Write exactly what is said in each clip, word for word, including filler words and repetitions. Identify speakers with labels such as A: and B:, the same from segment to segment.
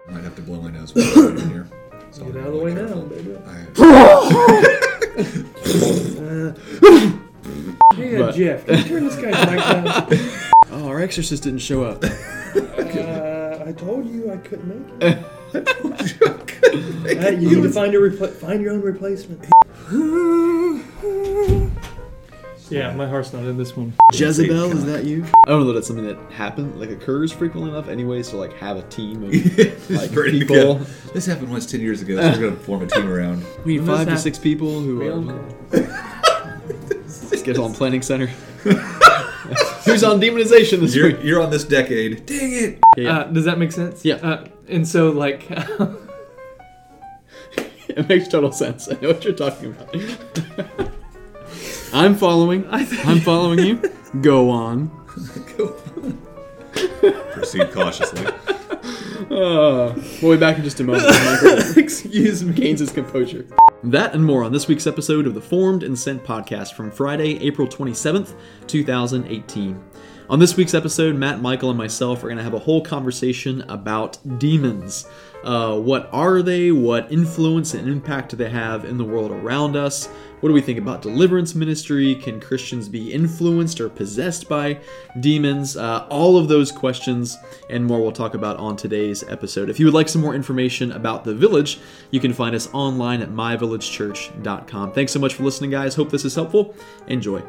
A: I might have to blow my nose with it in here. So
B: Get out of the way now, baby.
A: I...
B: Hey,
C: But-
B: Jeff, can you turn this guy's mic down?
C: Oh, our exorcist didn't show up.
B: Uh, I told you I couldn't make it.
A: I told you I couldn't make
B: Uh,
A: it.
B: you need to find your repla- find your own replacement. Yeah, my heart's not in this one.
C: Jezebel, is that you? I don't know that it's something that happens, like occurs frequently enough anyways to like have a team of like
A: Pretty
C: people.
A: good. This happened once ten years ago, so we're going to form a team around.
C: We need
B: When
C: five to
B: this
C: six people who
B: Real
C: are,
B: cool.
C: let's get on planning center. Who's on demonization this
A: You're,
C: week?
A: you're on this decade. Dang it.
C: Yeah,
B: Uh, does that make sense?
C: Yeah.
B: Uh, and so, like,
C: it makes total sense. I know what you're talking about. I'm following. I'm following you. Go on.
A: Go on. Proceed cautiously.
C: Uh, we'll be back in just a moment. Michael, excuse me, gains his composure. That and more on this week's episode of the Formed and Sent podcast from Friday, April twenty-seventh, twenty eighteen. On this week's episode, Matt, Michael, and myself are going to have a whole conversation about demons. Uh, what are they? What influence and impact do they have in the world around us? What do we think about deliverance ministry? Can Christians be influenced or possessed by demons? Uh, all of those questions and more we'll talk about on today's episode. If you would like some more information about The Village, you can find us online at my village church dot com. Thanks so much for listening, guys. Hope this is helpful. Enjoy.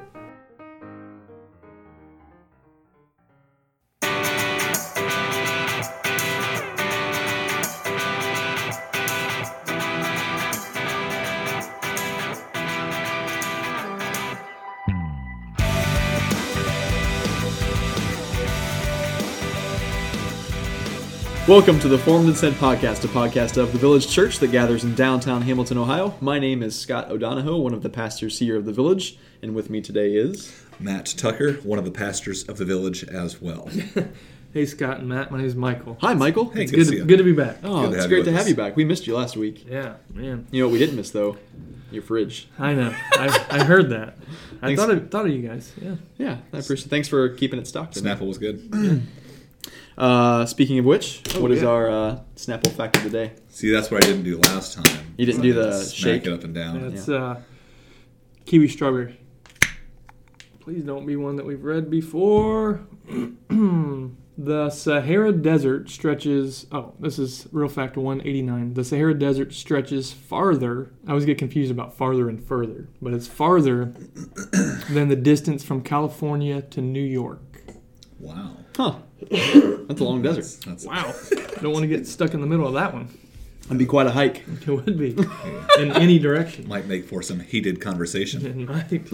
C: Welcome to the Formed and Sent podcast, a podcast of the Village Church that gathers in downtown Hamilton, Ohio. My name is Scott O'Donohoe, one of the pastors here of the Village, and with me today is...
A: Matt Tucker, one of the pastors of the Village as well.
B: hey, Scott and Matt, my name is Michael.
C: Hi, Michael.
A: Hey,
B: It's
A: good
B: good,
A: to see
B: to,
A: you.
B: good to be back.
C: Oh,
A: Good to
C: it's
A: have
C: great
A: you
C: to
A: with
C: have
A: us.
C: you back. We missed you last week.
B: Yeah, man.
C: You know what we didn't miss, though? Your fridge.
B: I know. I, I heard that. I
C: Thanks.
B: thought of, thought of you guys. Yeah.
C: Yeah, I appreciate it. Thanks for keeping it stocked.
A: Snapple was good.
C: Uh, speaking of which,
B: Oh,
C: what is
B: yeah.
C: our uh, Snapple fact of the day?
A: See, that's what I didn't do last time.
C: You didn't
A: So
C: do
A: I had
C: the
A: to smack
C: shake?
A: it up and down.
B: That's uh, kiwi strawberry. Please don't be one that we've read before. The Sahara Desert stretches... Oh, this is real fact one eighty-nine. The Sahara Desert stretches farther... I always get confused about farther and further. But it's farther than the distance from California to New York.
A: Wow.
C: Huh. That's a long desert.
A: That's,
B: Wow. Don't want to get stuck in the middle of that one.
C: That'd be quite a hike.
B: It would be. In any direction.
A: might make for some heated conversation.
B: It might.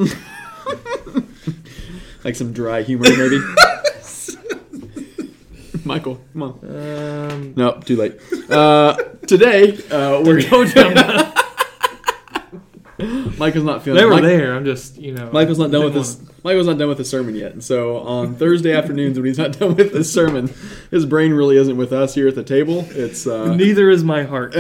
C: Like some dry humor, maybe. Michael, come on.
B: Um,
C: Nope, too late. Uh, today, uh, we're going to... Michael's not feeling
B: they were
C: Mike-
B: there. I'm just, you know.
C: Michael's not done with
B: didn't
C: his. Michael's not done with his sermon yet, and so on Thursday afternoons when he's not done with his sermon, his brain really isn't with us here at the table. It's uh,
B: Neither is my heart.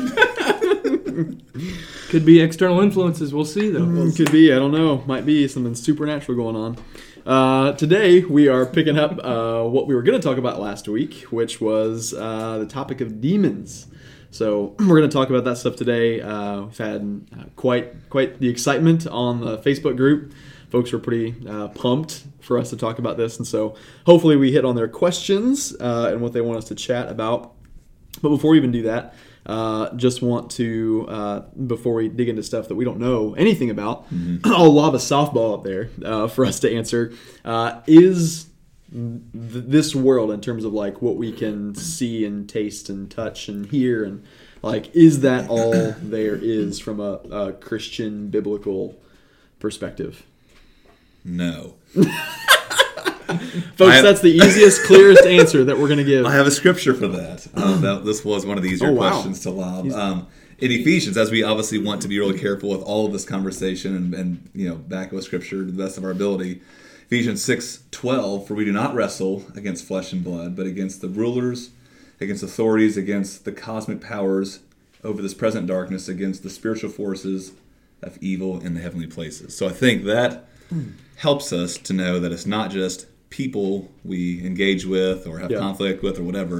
B: Could be external influences. We'll see, though. We'll
C: Mm, could be, I don't know, might be something supernatural going on. Uh, today we are picking up uh, what we were going to talk about last week, which was uh, the topic of demons. So we're going to talk about that stuff today. Uh, we've had uh, quite quite the excitement on the Facebook group. Folks were pretty uh, pumped for us to talk about this, and so hopefully we hit on their questions uh, and what they want us to chat about. But before we even do that, uh, just want to, uh, before we dig into stuff that we don't know anything about,
A: Mm-hmm.
C: I'll lob a softball up there uh, for us to answer. Uh, is th- this world, in terms of like what we can see and taste and touch and hear, and like, is that all there is from a, a Christian biblical perspective?
A: No.
C: Folks,
A: I have-
C: that's the easiest, clearest answer that we're going to give.
A: I have a scripture for that. Um, that this was one of the easier
C: Oh, wow.
A: questions to lob. Um, in Ephesians, as we obviously want to be really careful with all of this conversation and, and you know back with scripture to the best of our ability, Ephesians six twelve, for we do not wrestle against flesh and blood, but against the rulers, against authorities, against the cosmic powers over this present darkness, against the spiritual forces of evil in the heavenly places. So I think that helps us to know that it's not just people we engage with or have
C: Yeah.
A: conflict with or whatever,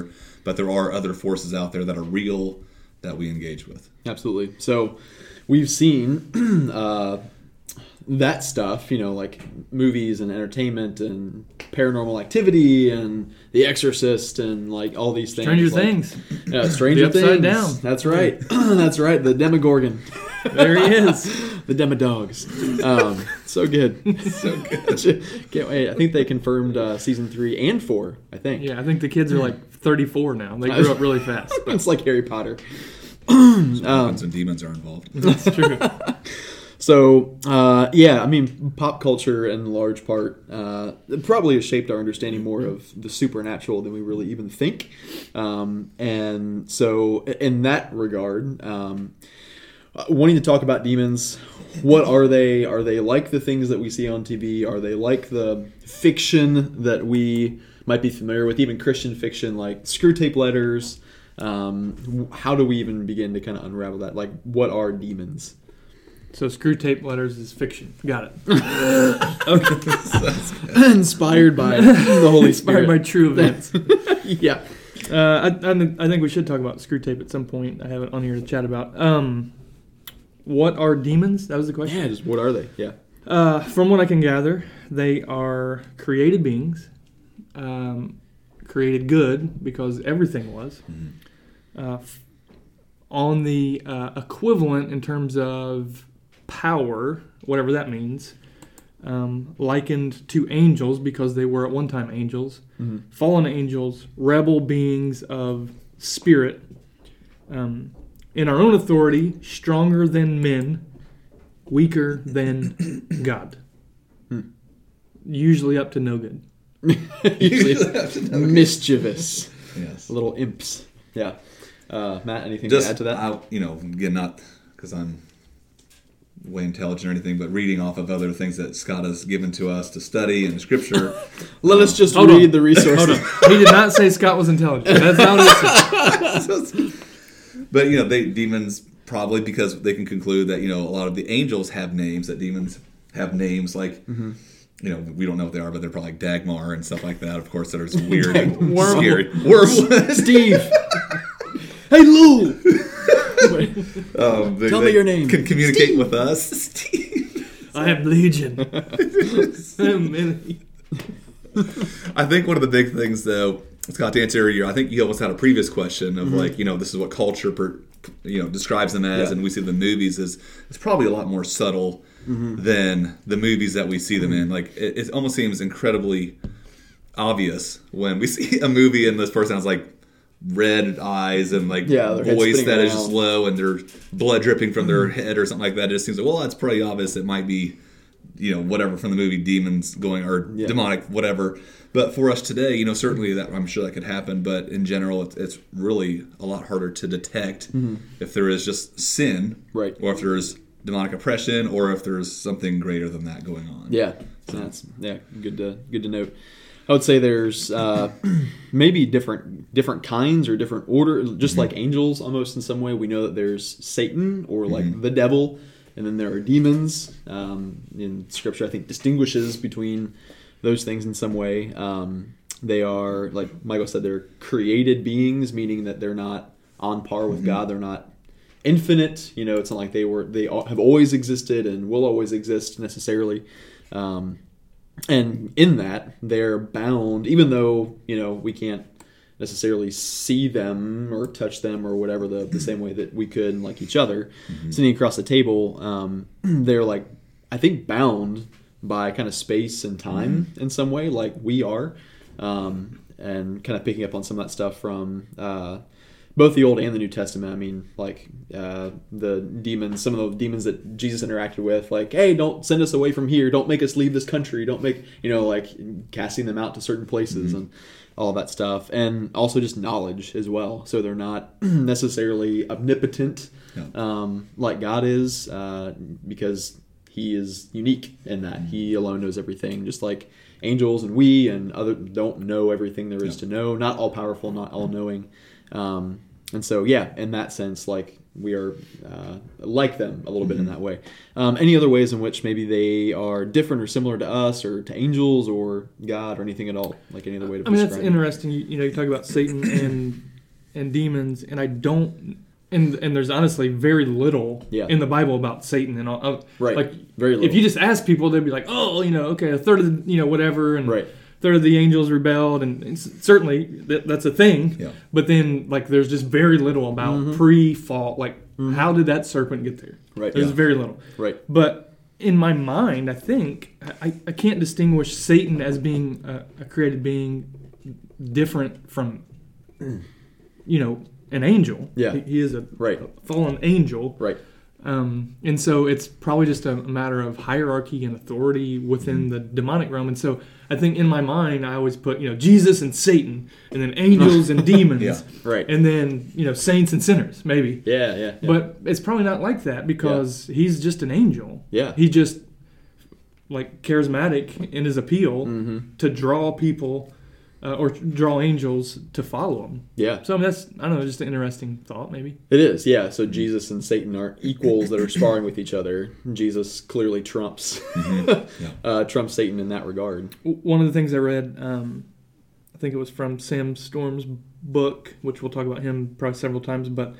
A: but there are other forces out there that are real that we engage with.
C: Absolutely. So we've seen uh, that stuff, you know, like movies and entertainment and Paranormal Activity and The Exorcist and like all these things.
B: Stranger
C: like,
B: Things.
C: Yeah, Stranger
B: The Upside
C: Things.
B: Down.
C: That's right. That's right. The Demogorgon.
B: There he is.
C: The Demodogs. Um, so good.
A: So good.
C: Can't wait. I think they confirmed uh, season three and four, I think.
B: Yeah, I think the kids are like thirty-four now. They grew up really fast.
C: It's like Harry Potter.
A: So what happens when demons are involved?
B: That's true.
C: So, uh, yeah, I mean, pop culture in large part uh, probably has shaped our understanding more of the supernatural than we really even think. Um, and so, in that regard, um, wanting to talk about demons, what are they? Are they like the things that we see on T V? Are they like the fiction that we might be familiar with, even Christian fiction like Screwtape Letters? Um, how do we even begin to kind of unravel that? Like, what are demons?
B: So Screwtape Letters is fiction. Got it.
C: Okay. Inspired by the Holy Spirit.
B: Inspired by true events.
C: Yeah.
B: Uh, I, I, think- I think we should talk about Screwtape at some point. I have it on here to chat about. Um, what are demons? That was the question.
C: Yeah, just what are they? Yeah.
B: Uh, from what I can gather, they are created beings, um, created good because everything was. Uh, f- on the uh, equivalent in terms of power, whatever that means, um, likened to angels because they were at one time angels,
C: Mm-hmm.
B: fallen angels, rebel beings of spirit, um, in our own authority, stronger than men, weaker than God.
C: Hmm.
B: Usually up to no good.
C: Usually mischievous.
A: Yes.
C: Little imps. Yeah. Uh, Matt, anything
A: Just,
C: to add to that?
A: I, you know, again, not because I'm way intelligent or anything, but reading off of other things that Scott has given to us to study in Scripture.
C: Let us just
B: Hold
C: read
B: on.
C: the resources.
B: Hold on. He did not say Scott was intelligent. That's not what he said.
A: But, you know, they demons probably because they can conclude that, you know, a lot of the angels have names, that demons have names like,
C: Mm-hmm.
A: you know, we don't know what they are, but they're probably like Dagmar and stuff like that, of course, that are just weird and
B: Wormwood.
A: scary. Wormwood.
C: Steve. Hey, Lou.
A: Um, they,
C: Tell me
A: they
C: your name.
A: Can communicate Steve. With us. Steve.
B: I am Legion. I am many.
A: I think one of the big things, though, Scott, to answer your, I think you almost had a previous question of mm-hmm. like, you know, this is what culture, per, you know, describes them as, yeah. and we see the movies is it's probably a lot more subtle mm-hmm. than the movies that we see them in. Like, it, it almost seems incredibly obvious when we see a movie and this person has like red eyes and like
C: yeah,
A: voice that
C: around.
A: is just low and their blood dripping from their head or something like that. It just seems like, well, that's pretty obvious. It might be, you know, whatever from the movie Demons going or yeah. demonic, whatever. But for us today, you know, certainly that I'm sure that could happen. But in general, it's, it's really a lot harder to detect mm-hmm. if there is just sin,
C: right,
A: or if there is demonic oppression, or if there's something greater than that going on.
C: Yeah, so that's yeah, good to good to note. I would say there's uh, maybe different different kinds or different order, just mm-hmm. like angels almost in some way. We know that there's Satan or like mm-hmm. the devil, and then there are demons. Um, in Scripture, I think distinguishes between those things in some way. Um, they are, like Michael said, they're created beings, meaning that they're not on par with mm-hmm. God. They're not infinite. You know, it's not like they were they have always existed and will always exist necessarily. Um, And in that, they're bound, even though, you know, we can't necessarily see them or touch them or whatever the, the same way that we could like each other, mm-hmm. sitting across the table, um, they're like, I think, bound by kind of space and time mm-hmm. in some way, like we are, um, and kind of picking up on some of that stuff from uh, both the Old and the New Testament. I mean, like uh, the demons, some of the demons that Jesus interacted with, like, hey, don't send us away from here. Don't make us leave this country. Don't make, you know, like casting them out to certain places mm-hmm. and all that stuff. And also just knowledge as well. So they're not necessarily omnipotent no. um, like God is uh, because he is unique in that. Mm-hmm. He alone knows everything, just like angels and we and other don't know everything there is no. to know. Not all powerful, not all knowing. Um, and so, yeah, in that sense, like we are uh, like them a little mm-hmm. bit in that way. Um, any other ways in which maybe they are different or similar to us or to angels or God or anything at all? Like any other way to
B: I mean,
C: describe
B: that's
C: it?
B: interesting. You, you know, you talk about Satan and and demons, and I don't. And and there's honestly very little
C: Yeah.
B: in the Bible about Satan and all. Uh,
C: Right.
B: Like
C: Very little.
B: if you just ask people, they'd be like, oh, you know, okay, a third of the, you know whatever, and
C: Right.
B: a third of the angels rebelled, and it's, certainly that, that's a thing.
A: Yeah.
B: But then like there's just very little about
C: Mm-hmm.
B: pre-fall. Like how did that serpent get there?
C: Right.
B: There's
C: Yeah.
B: very little.
C: Right.
B: But in my mind, I think I, I can't distinguish Satan as being a, a created being different from, you know, an angel.
C: Yeah.
B: He, he is a,
C: Right.
B: a fallen angel.
C: Right.
B: Um, and so it's probably just a matter of hierarchy and authority within the demonic realm. And so I think in my mind, I always put, you know, Jesus and Satan, and then angels and demons,
A: Yeah.
C: Right.
B: and then, you know, saints and sinners, maybe.
C: Yeah, yeah, yeah.
B: But it's probably not like that because he's just an angel.
C: Yeah.
B: He's just like charismatic in his appeal
C: Mm-hmm.
B: to draw people uh, or draw angels to follow him.
C: Yeah.
B: So I mean, that's, I don't know, just an interesting thought maybe.
C: It is, yeah. So Jesus and Satan are equals that are sparring with each other. Jesus clearly trumps
A: Yeah.
C: uh, trumps Satan in that regard.
B: W- One of the things I read, um, I think it was from Sam Storm's book, which we'll talk about him probably several times, but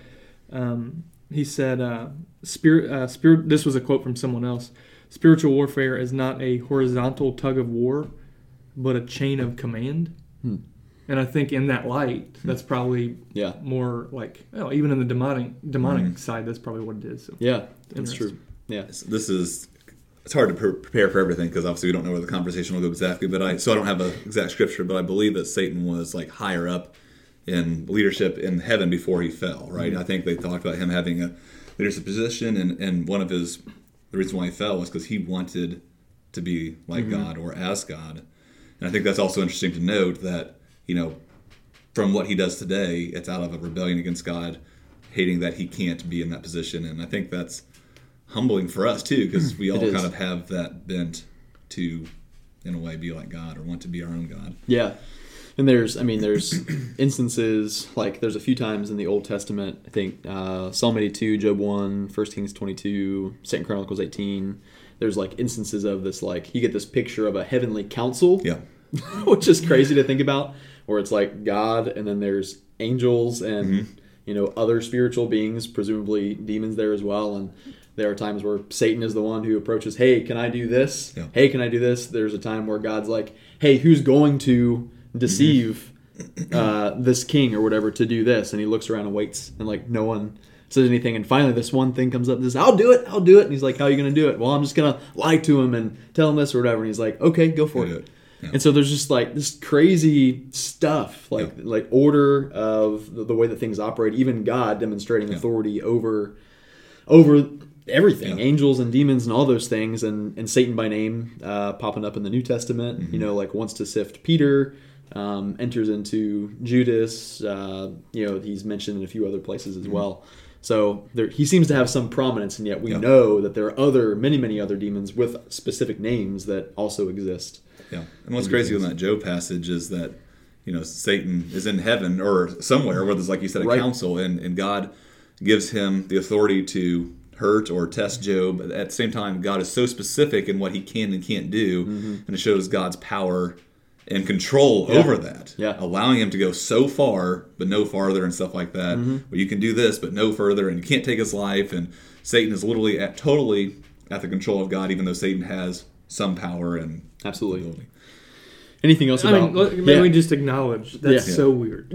B: um, he said, uh, "Spirit, uh, spirit." This was a quote from someone else. Spiritual warfare is not a horizontal tug of war, but a chain of command.
C: Hmm.
B: And I think in that light, that's probably
C: Yeah.
B: more like, well, even in the demonic demonic
A: Mhm.
B: side, that's probably what it is. So,
C: Yeah, that's
B: Interesting.
C: true. Yeah.
A: This is it's hard to pre- prepare for everything because obviously we don't know where the conversation will go exactly. But I so I don't have an exact scripture, but I believe that Satan was like higher up in leadership in heaven before he fell. Right?
C: Mm-hmm.
A: I think they talked about him having a leadership position, and and one of his the reason why he fell was because he wanted to be like
C: Mm-hmm.
A: God or as God. And I think that's also interesting to note that you know from what he does today, it's out of a rebellion against God, hating that he can't be in that position, and I think that's humbling for us too, because we all
C: It is.
A: kind of have that bent to, in a way, be like God or want to be our own God.
C: Yeah. And there's, I mean, there's instances, like there's a few times in the Old Testament, I think uh, Psalm eighty-two, Job one, First Kings twenty-two, Second Chronicles eighteen, there's like instances of this, like you get this picture of a heavenly council,
A: Yeah,
C: which is crazy to think about, where it's like God and then there's angels and,
A: Mm-hmm.
C: you know, other spiritual beings, presumably demons there as well. And there are times where Satan is the one who approaches, hey, can I do this?
A: Yeah.
C: Hey, can I do this? There's a time where God's like, hey, who's going to deceive uh, this king or whatever to do this? And he looks around and waits, and like no one says anything. And finally this one thing comes up and says, I'll do it, I'll do it. And he's like, how are you going to do it? Well, I'm just going to lie to him and tell him this or whatever. And he's like, okay, go for
A: do
C: it.
A: it. Yeah.
C: And so there's just like this crazy stuff, like
A: Yeah.
C: like order of the, the way that things operate. Even God demonstrating
A: Yeah.
C: authority over over everything,
A: Yeah.
C: angels and demons and all those things, and and Satan by name uh, popping up in the New Testament.
A: Mm-hmm.
C: You know, like wants to sift Peter, um, enters into Judas. Uh, you know, he's mentioned in a few other places as well. So there, he seems to have some prominence, and yet we
A: Yeah.
C: know that there are other, many, many other demons with specific names that also exist.
A: Yeah, and what's crazy in that Job passage is that you know Satan is in heaven or somewhere where there's, like you said, a
C: Right.
A: council, and, and God gives him the authority to hurt or test Job. At the same time, God is so specific in what he can and can't do, and it shows God's power and control
C: Yeah.
A: over that,
C: Yeah.
A: allowing him to go so far but no farther and stuff like that.
C: Mm-hmm.
A: Where you can do this but no further, and you can't take his life. And Satan is literally at totally at the control of God, even though Satan has some power and
C: Absolutely.
A: ability.
C: Anything else
B: I
C: about?
B: mean, look, maybe
C: yeah.
B: we just acknowledge that's
C: Yeah.
B: so weird.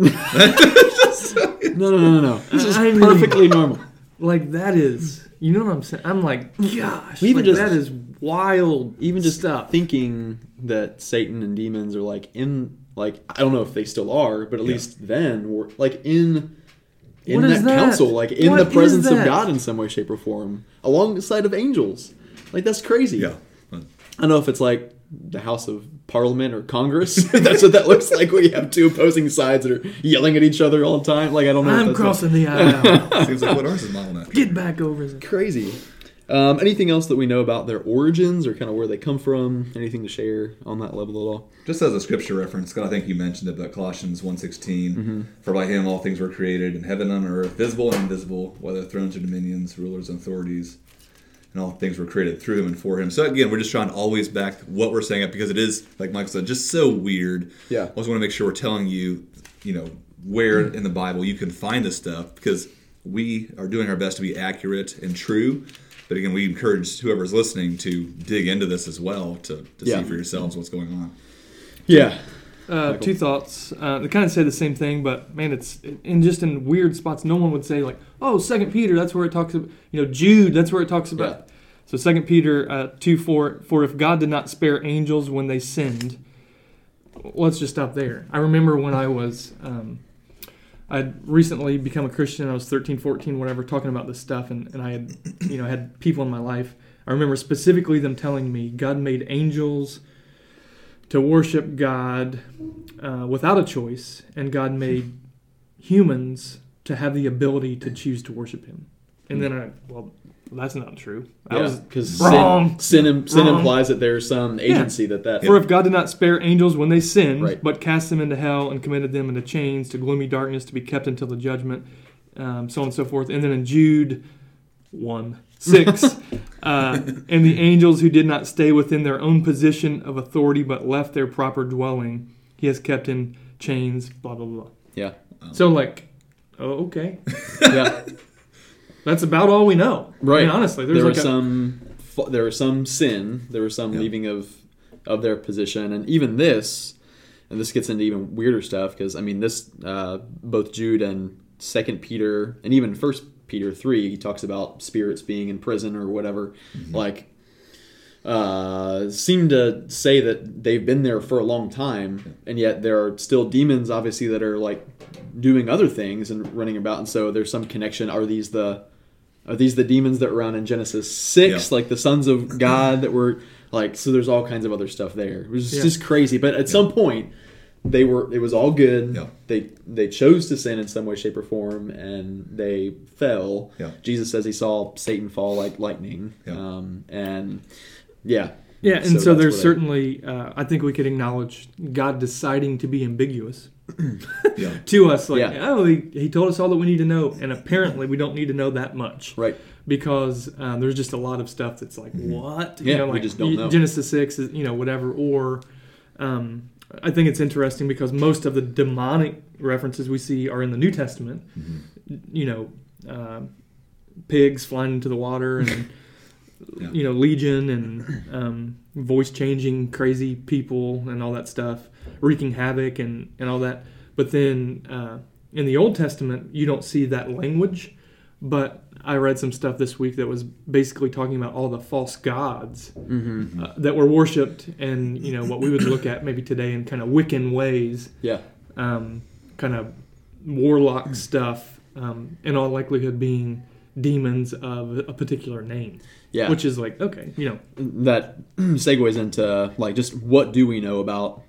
C: No, no, no, no, no. This is
B: I mean-
C: perfectly normal.
B: Like that is, you know what I'm saying? I'm like, gosh,
C: Even
B: like,
C: just-
B: that is wild.
C: Even just
B: stuff.
C: thinking that Satan and demons are like in, like I don't know if they still are, but at
A: Yeah.
C: least then were like in in
B: What
C: that,
B: is that?
C: council, like in
B: What
C: the
B: is
C: presence of
B: that?
C: God in some way, shape, or form, alongside of angels. Like that's crazy.
A: Yeah.
C: I don't know if it's like the House of Parliament or Congress. That's what that looks like when you have two opposing sides that are yelling at each other all the time. Like I don't know. if
B: I'm
C: that's
B: crossing the aisle.
A: Seems like what ours is modeled after.
B: Get back over there.
C: crazy. Um, anything else that we know about their origins or kind of where they come from? Anything to share on that level at all?
A: Just as a scripture reference, Scott, I think you mentioned it, but Colossians one sixteen,
C: Mm-hmm.
A: for by him all things were created, in heaven and on earth, visible and invisible, whether thrones or dominions, rulers and authorities, and all things were created through him and for him. So again, we're just trying to always back what we're saying up, because it is, like Michael said, just so weird.
C: Yeah.
A: I always want to make sure we're telling you, you know, where in the Bible you can find this stuff, because we are doing our best to be accurate and true. But again, we encourage whoever's listening to dig into this as well to, to
C: Yeah.
A: see for yourselves what's going on.
C: Yeah.
B: Uh, two thoughts. Uh, they kind of say the same thing, but man, it's in just in weird spots. No one would say like, "Oh, Second Peter, that's where it talks about." You know, Jude, that's where it talks about.
C: Yeah.
B: So Second Peter uh, two four, for if God did not spare angels when they sinned. Let's just stop there. I remember when I was, um, I'd recently become a Christian. I was thirteen, fourteen, whatever, talking about this stuff, and, and I had, you know, had people in my life. I remember specifically them telling me God made angels to worship God uh, without a choice, and God made humans to have the ability to choose to worship Him. And then I, well, that's not true. That
C: Yeah,
B: was
C: because
B: wrong.
C: sin, sin, sin
B: Wrong.
C: implies that there's some agency that that.
B: For if God did not spare angels when they sinned,
C: Right.
B: but cast them into hell and committed them into chains to gloomy darkness to be kept until the judgment, um, so on and so forth. And then in Jude one, six, uh, and the angels who did not stay within their own position of authority but left their proper dwelling, He has kept in chains, blah, blah, blah.
C: Yeah.
B: So like, oh, okay.
C: Yeah.
B: That's about all we know.
C: Right.
B: I mean, honestly, there's
C: there
B: like
C: was
B: a,
C: some fa- there was some sin, there was some
A: Yeah.
C: leaving of of their position, and even this, and this gets into even weirder stuff because I mean this uh, both Jude and Second Peter and even First Peter three, he talks about spirits being in prison or whatever,
A: Mm-hmm.
C: like uh, seem to say that they've been there for a long time, and yet there are still demons, obviously, that are like doing other things and running about, and so there's some connection. Are these the Are these the demons that were around in Genesis six,
A: Yeah.
C: like the sons of God that were like? So there's all kinds of other stuff there. It was
B: Yeah.
C: just crazy. But at some point, they were. It was all good.
A: Yeah.
C: They they chose to sin in some way, shape, or form, and they fell.
A: Yeah.
C: Jesus says he saw Satan fall like lightning.
A: Yeah.
C: Um, and yeah.
B: yeah, and so,
C: that's
B: there's
C: what I-
B: certainly, uh, I think we could acknowledge God deciding to be ambiguous.
A: Yeah.
B: To us, like,
C: Yeah.
B: oh, he, he told us all that we need to know, and apparently we don't need to know that much,
C: Right.
B: because um, there's just a lot of stuff that's like, what?
C: Yeah,
B: you know,
C: we
B: like
C: just don't
B: y-
C: know.
B: Genesis six is, you know, whatever. Or um, I think it's interesting because most of the demonic references we see are in the New Testament. You know, uh, pigs flying into the water, and
A: Yeah.
B: you know, legion, and um, voice changing crazy people and all that stuff, wreaking havoc and, and all that. But then uh, in the Old Testament, you don't see that language. But I read some stuff this week that was basically talking about all the false gods
C: Mm-hmm.
B: uh, that were worshipped, and you know what we would look at maybe today in kind of Wiccan ways,
C: Yeah.
B: um, kind of warlock stuff, um, in all likelihood being demons of a particular name.
C: Yeah.
B: Which is like, okay, you know,
C: That segues into like just what do we know about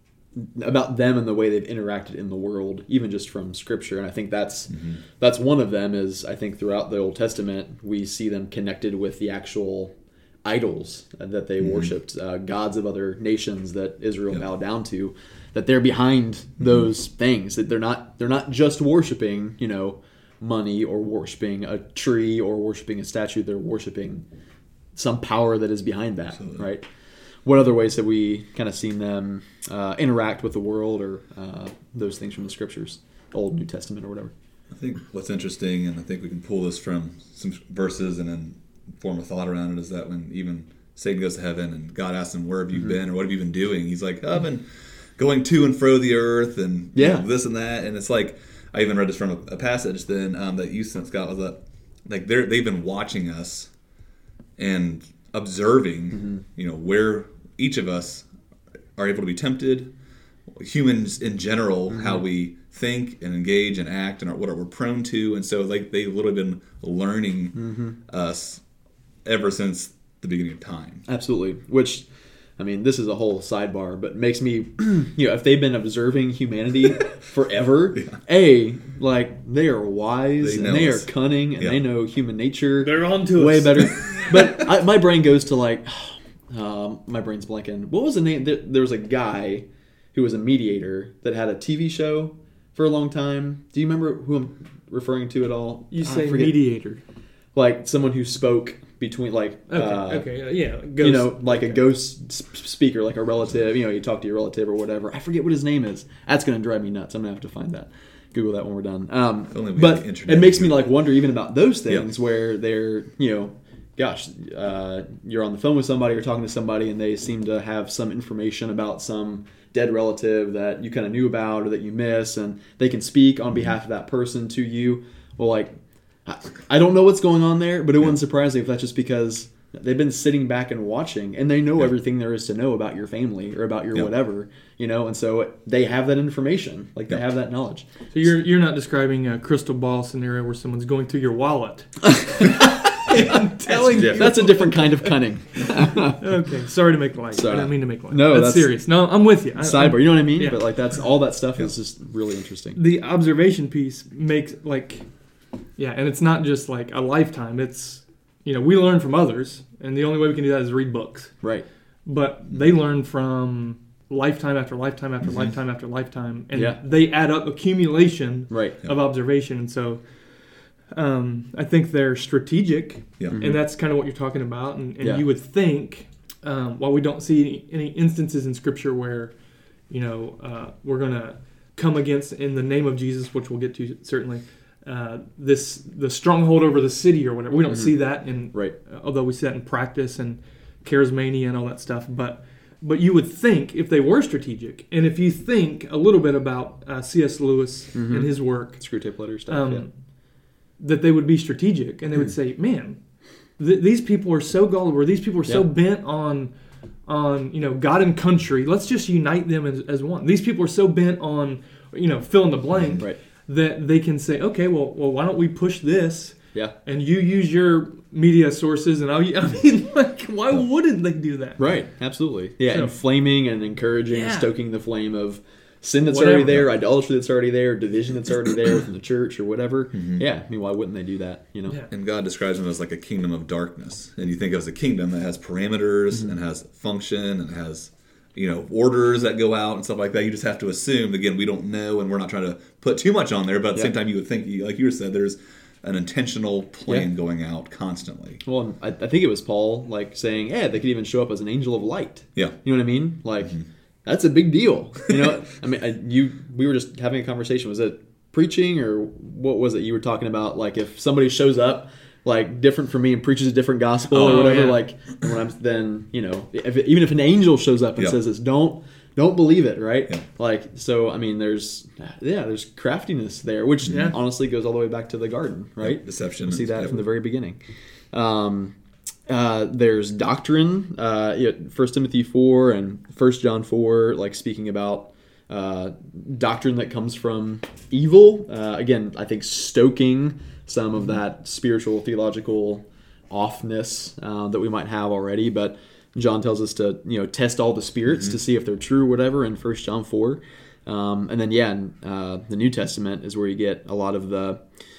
C: about them and the way they've interacted in the world, even just from Scripture. And I think that's
A: Mm-hmm.
C: that's one of them. Is I think throughout the Old Testament we see them connected with the actual idols that they worshipped, uh, gods of other nations that Israel
A: Yeah.
C: bowed down to. That they're behind those things. That they're not they're not just worshiping, you know, money or worshiping a tree or worshiping a statue. They're worshiping some power that is behind that,
A: Absolutely.
C: right? What other ways have we kind of seen them uh, interact with the world, or uh, those things from the Scriptures, Old, New Testament, or whatever?
A: I think what's interesting, and I think we can pull this from some verses and then form a thought around it, is that when even Satan goes to heaven and God asks him, "Where have you
C: Mm-hmm.
A: been, or what have you been doing?" He's like, "I've been going to and fro the earth, and you
C: Yeah.
A: know, this and that." And it's like, I even read this from a, a passage then um, that you sent, Scott, was that like they're they've been watching us and observing,
C: Mm-hmm.
A: you know, where each of us are able to be tempted, humans in general,
C: Mm-hmm.
A: how we think and engage and act, and what we're prone to. And so like they've literally been learning
C: Mm-hmm.
A: us ever since the beginning of time.
C: Absolutely. Which, I mean, this is a whole sidebar, but makes me, you know, if they've been observing humanity forever, A, like, they are wise,
A: They
C: and
A: know
C: they
A: us.
C: are cunning, and
A: Yeah.
C: they know human nature
B: they're on to
C: way
B: us.
C: better. But I, my brain goes to, like, um, my brain's blanking. What was the name? There, there was a guy who was a mediator that had a T V show for a long time. Do you remember who I'm referring to at all?
B: You
C: Ah, I
B: say
C: forget.
B: mediator.
C: Like, someone who spoke between, like,
B: Okay,
C: uh,
B: okay, uh, yeah. Ghost.
C: you know, like
B: okay.
C: a ghost s- speaker, like a relative, you know, you talk to your relative or whatever. I forget what his name is. That's going to drive me nuts. I'm going to have to find that. Google that when we're done. Um,
A: If only we
C: but
A: had the internet.
C: it makes me like wonder even about those
A: Yeah.
C: things where they're, you know, gosh, uh, you're on the phone with somebody or talking to somebody and they seem to have some information about some dead relative that you kind of knew about or that you miss, and they can speak on behalf of that person to you. Well, like, I, I don't know what's going on there, but it wouldn't surprise me if that's just because they've been sitting back and watching, and they know
A: Yeah.
C: everything there is to know about your family or about your
A: Yeah.
C: whatever, you know, and so they have that information, like they
A: Yeah.
C: have that knowledge.
B: So you're you're not describing a crystal ball scenario where someone's going through your wallet.
C: I'm telling you,
A: different.
C: that's a different kind of cunning.
B: Okay, sorry to make light.
C: Sorry.
B: I didn't mean to make light.
C: No,
B: that's,
C: that's-
B: serious. No, I'm with you. I,
C: Sidebar, you know what I mean?
B: Yeah.
C: But like that's all that stuff is just really interesting.
B: the observation piece makes like, yeah, and it's not just like a lifetime. It's, you know, we learn from others, and the only way we can do that is read books.
C: Right.
B: But they learn from lifetime after lifetime after lifetime after lifetime, and
C: Yeah.
B: they add up accumulation
C: Right.
B: of observation. And so um, I think they're strategic,
A: Yeah.
C: Mm-hmm.
B: and that's kind of what you're talking about. And, and
C: Yeah.
B: you would think, um, while we don't see any, any instances in Scripture where, you know, uh, we're going to come against, in the name of Jesus, which we'll get to certainly, uh, this the stronghold over the city or whatever. We don't see that in,
C: Right.
B: uh, although we see that in practice and charismania and all that stuff. But but you would think if they were strategic, and if you think a little bit about uh, C S. Lewis
C: Mhm.
B: and his work,
C: Screw tape letter stuff.
B: um,
C: yeah.
B: that they would be strategic, and they would say, "Man, th- these people are so gullible. Or these people are so
C: Yeah.
B: bent on, on you know, God and country. Let's just unite them as, as one. These people are so bent on, you know, fill in the blank
C: Right.
B: that they can say, okay, well, well, why don't we push this,
C: Yeah.
B: and you use your media sources, and I'll. I mean, like, why wouldn't they do that?
C: Right. Absolutely. Yeah.
B: So-
C: Inflaming and encouraging,
B: Yeah.
C: stoking the flame of sin that's
B: Whatever.
C: already there, idolatry that's already there, division that's already there within the church or whatever.
A: Mm-hmm.
C: Yeah. I mean, why wouldn't they do that? You know.
B: Yeah.
A: And God describes them as like a kingdom of darkness. And you think of as a kingdom that has parameters
C: Mm-hmm.
A: and has function and has, you know, orders that go out and stuff like that. You just have to assume, again, we don't know, and we're not trying to put too much on there, but at the
C: Yeah.
A: same time you would think, like you said, there's an intentional plan
C: Yeah.
A: going out constantly.
C: Well, I, I think it was Paul like saying, "Yeah, they could even show up as an angel of light."
A: Yeah.
C: You know what I mean? Like,
A: Mm-hmm.
C: that's a big deal. You know, I mean, I, you we were just having a conversation. Was it preaching or what was it you were talking about? Like, if somebody shows up like different from me and preaches a different gospel
B: Oh,
C: or whatever,
B: yeah.
C: like, and when I'm then you know, if, even if an angel shows up and
A: Yeah.
C: says this, don't don't believe it, right?
A: Yeah.
C: Like, so I mean, there's yeah, there's craftiness there, which
B: Yeah.
C: honestly goes all the way back to the garden, right?
A: Yeah, deception
C: We see
A: and
C: that from
A: everything.
C: the very beginning. Um, uh, there's doctrine, uh, yeah, First Timothy four and First John four, like speaking about uh, doctrine that comes from evil. Uh, again, I think stoking some of that spiritual theological offness uh, that we might have already, but John tells us to you know test all the spirits to see if they're true or whatever in First John four. Um, and then yeah, in, uh, the New Testament is where you get a lot of the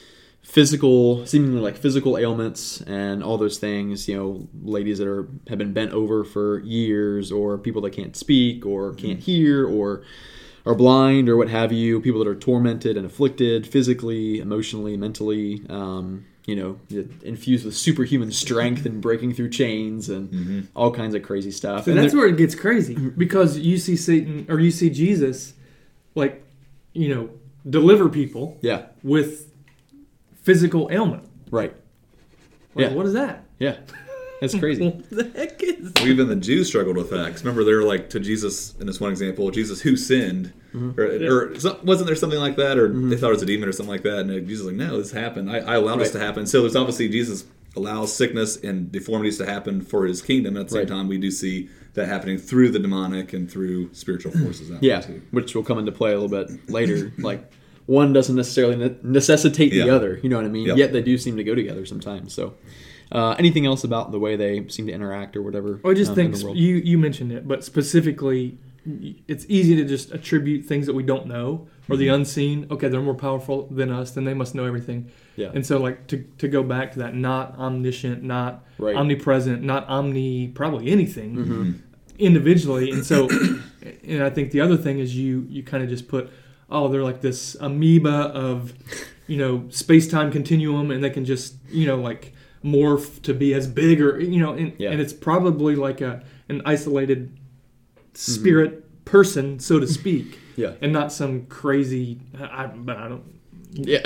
C: physical, seemingly like physical ailments and all those things, you know, ladies that are have been bent over for years, or people that can't speak or can't hear or are blind or what have you, people that are tormented and afflicted physically, emotionally, mentally, um, you know, infused with superhuman strength and breaking through chains and all kinds of crazy stuff.
B: So
C: And
B: that's
C: there-
B: where it gets crazy, because you see Satan or you see Jesus, like, you know, deliver people
C: yeah,
B: with physical ailment.
C: right.
B: Like,
C: Yeah.
B: what is that?
C: Yeah, that's crazy.
B: What the heck is?
A: Well, even the Jews struggled with that. 'Cause remember, they're like to Jesus in this one example, Jesus, who sinned?
C: Mm-hmm.
A: Or, or so- wasn't there something like that? Or they thought it was a demon or something like that. And Jesus is like, no, this happened. I, I allowed this
C: Right.
A: to happen. So there's obviously Jesus allows sickness and deformities to happen for his kingdom. At the same
C: Right.
A: time, we do see that happening through the demonic and through spiritual forces out
C: Yeah,
A: there too.
C: which will come into play a little bit later. Like, one doesn't necessarily ne- necessitate the
A: Yeah.
C: other. You know what I mean?
A: Yep.
C: Yet they do seem to go together sometimes. So, uh, anything else about the way they seem to interact or whatever?
B: I just
C: um,
B: think
C: in the world?
B: you you mentioned it, but specifically, it's easy to just attribute things that we don't know or the unseen. Okay, they're more powerful than us, then they must know everything.
C: Yeah.
B: And so, like, to to go back to that, not omniscient, not
C: Right.
B: omnipresent, not omni, probably anything
C: Mm-hmm.
B: individually. And so, and I think the other thing is you you kind of just put, oh, they're like this amoeba of, you know, space time continuum, and they can just, you know, like morph to be as big, or you know, and,
C: Yeah.
B: and it's probably like a an isolated spirit person, so to speak,
C: Yeah.
B: and not some crazy. I, but I don't.
C: Yeah.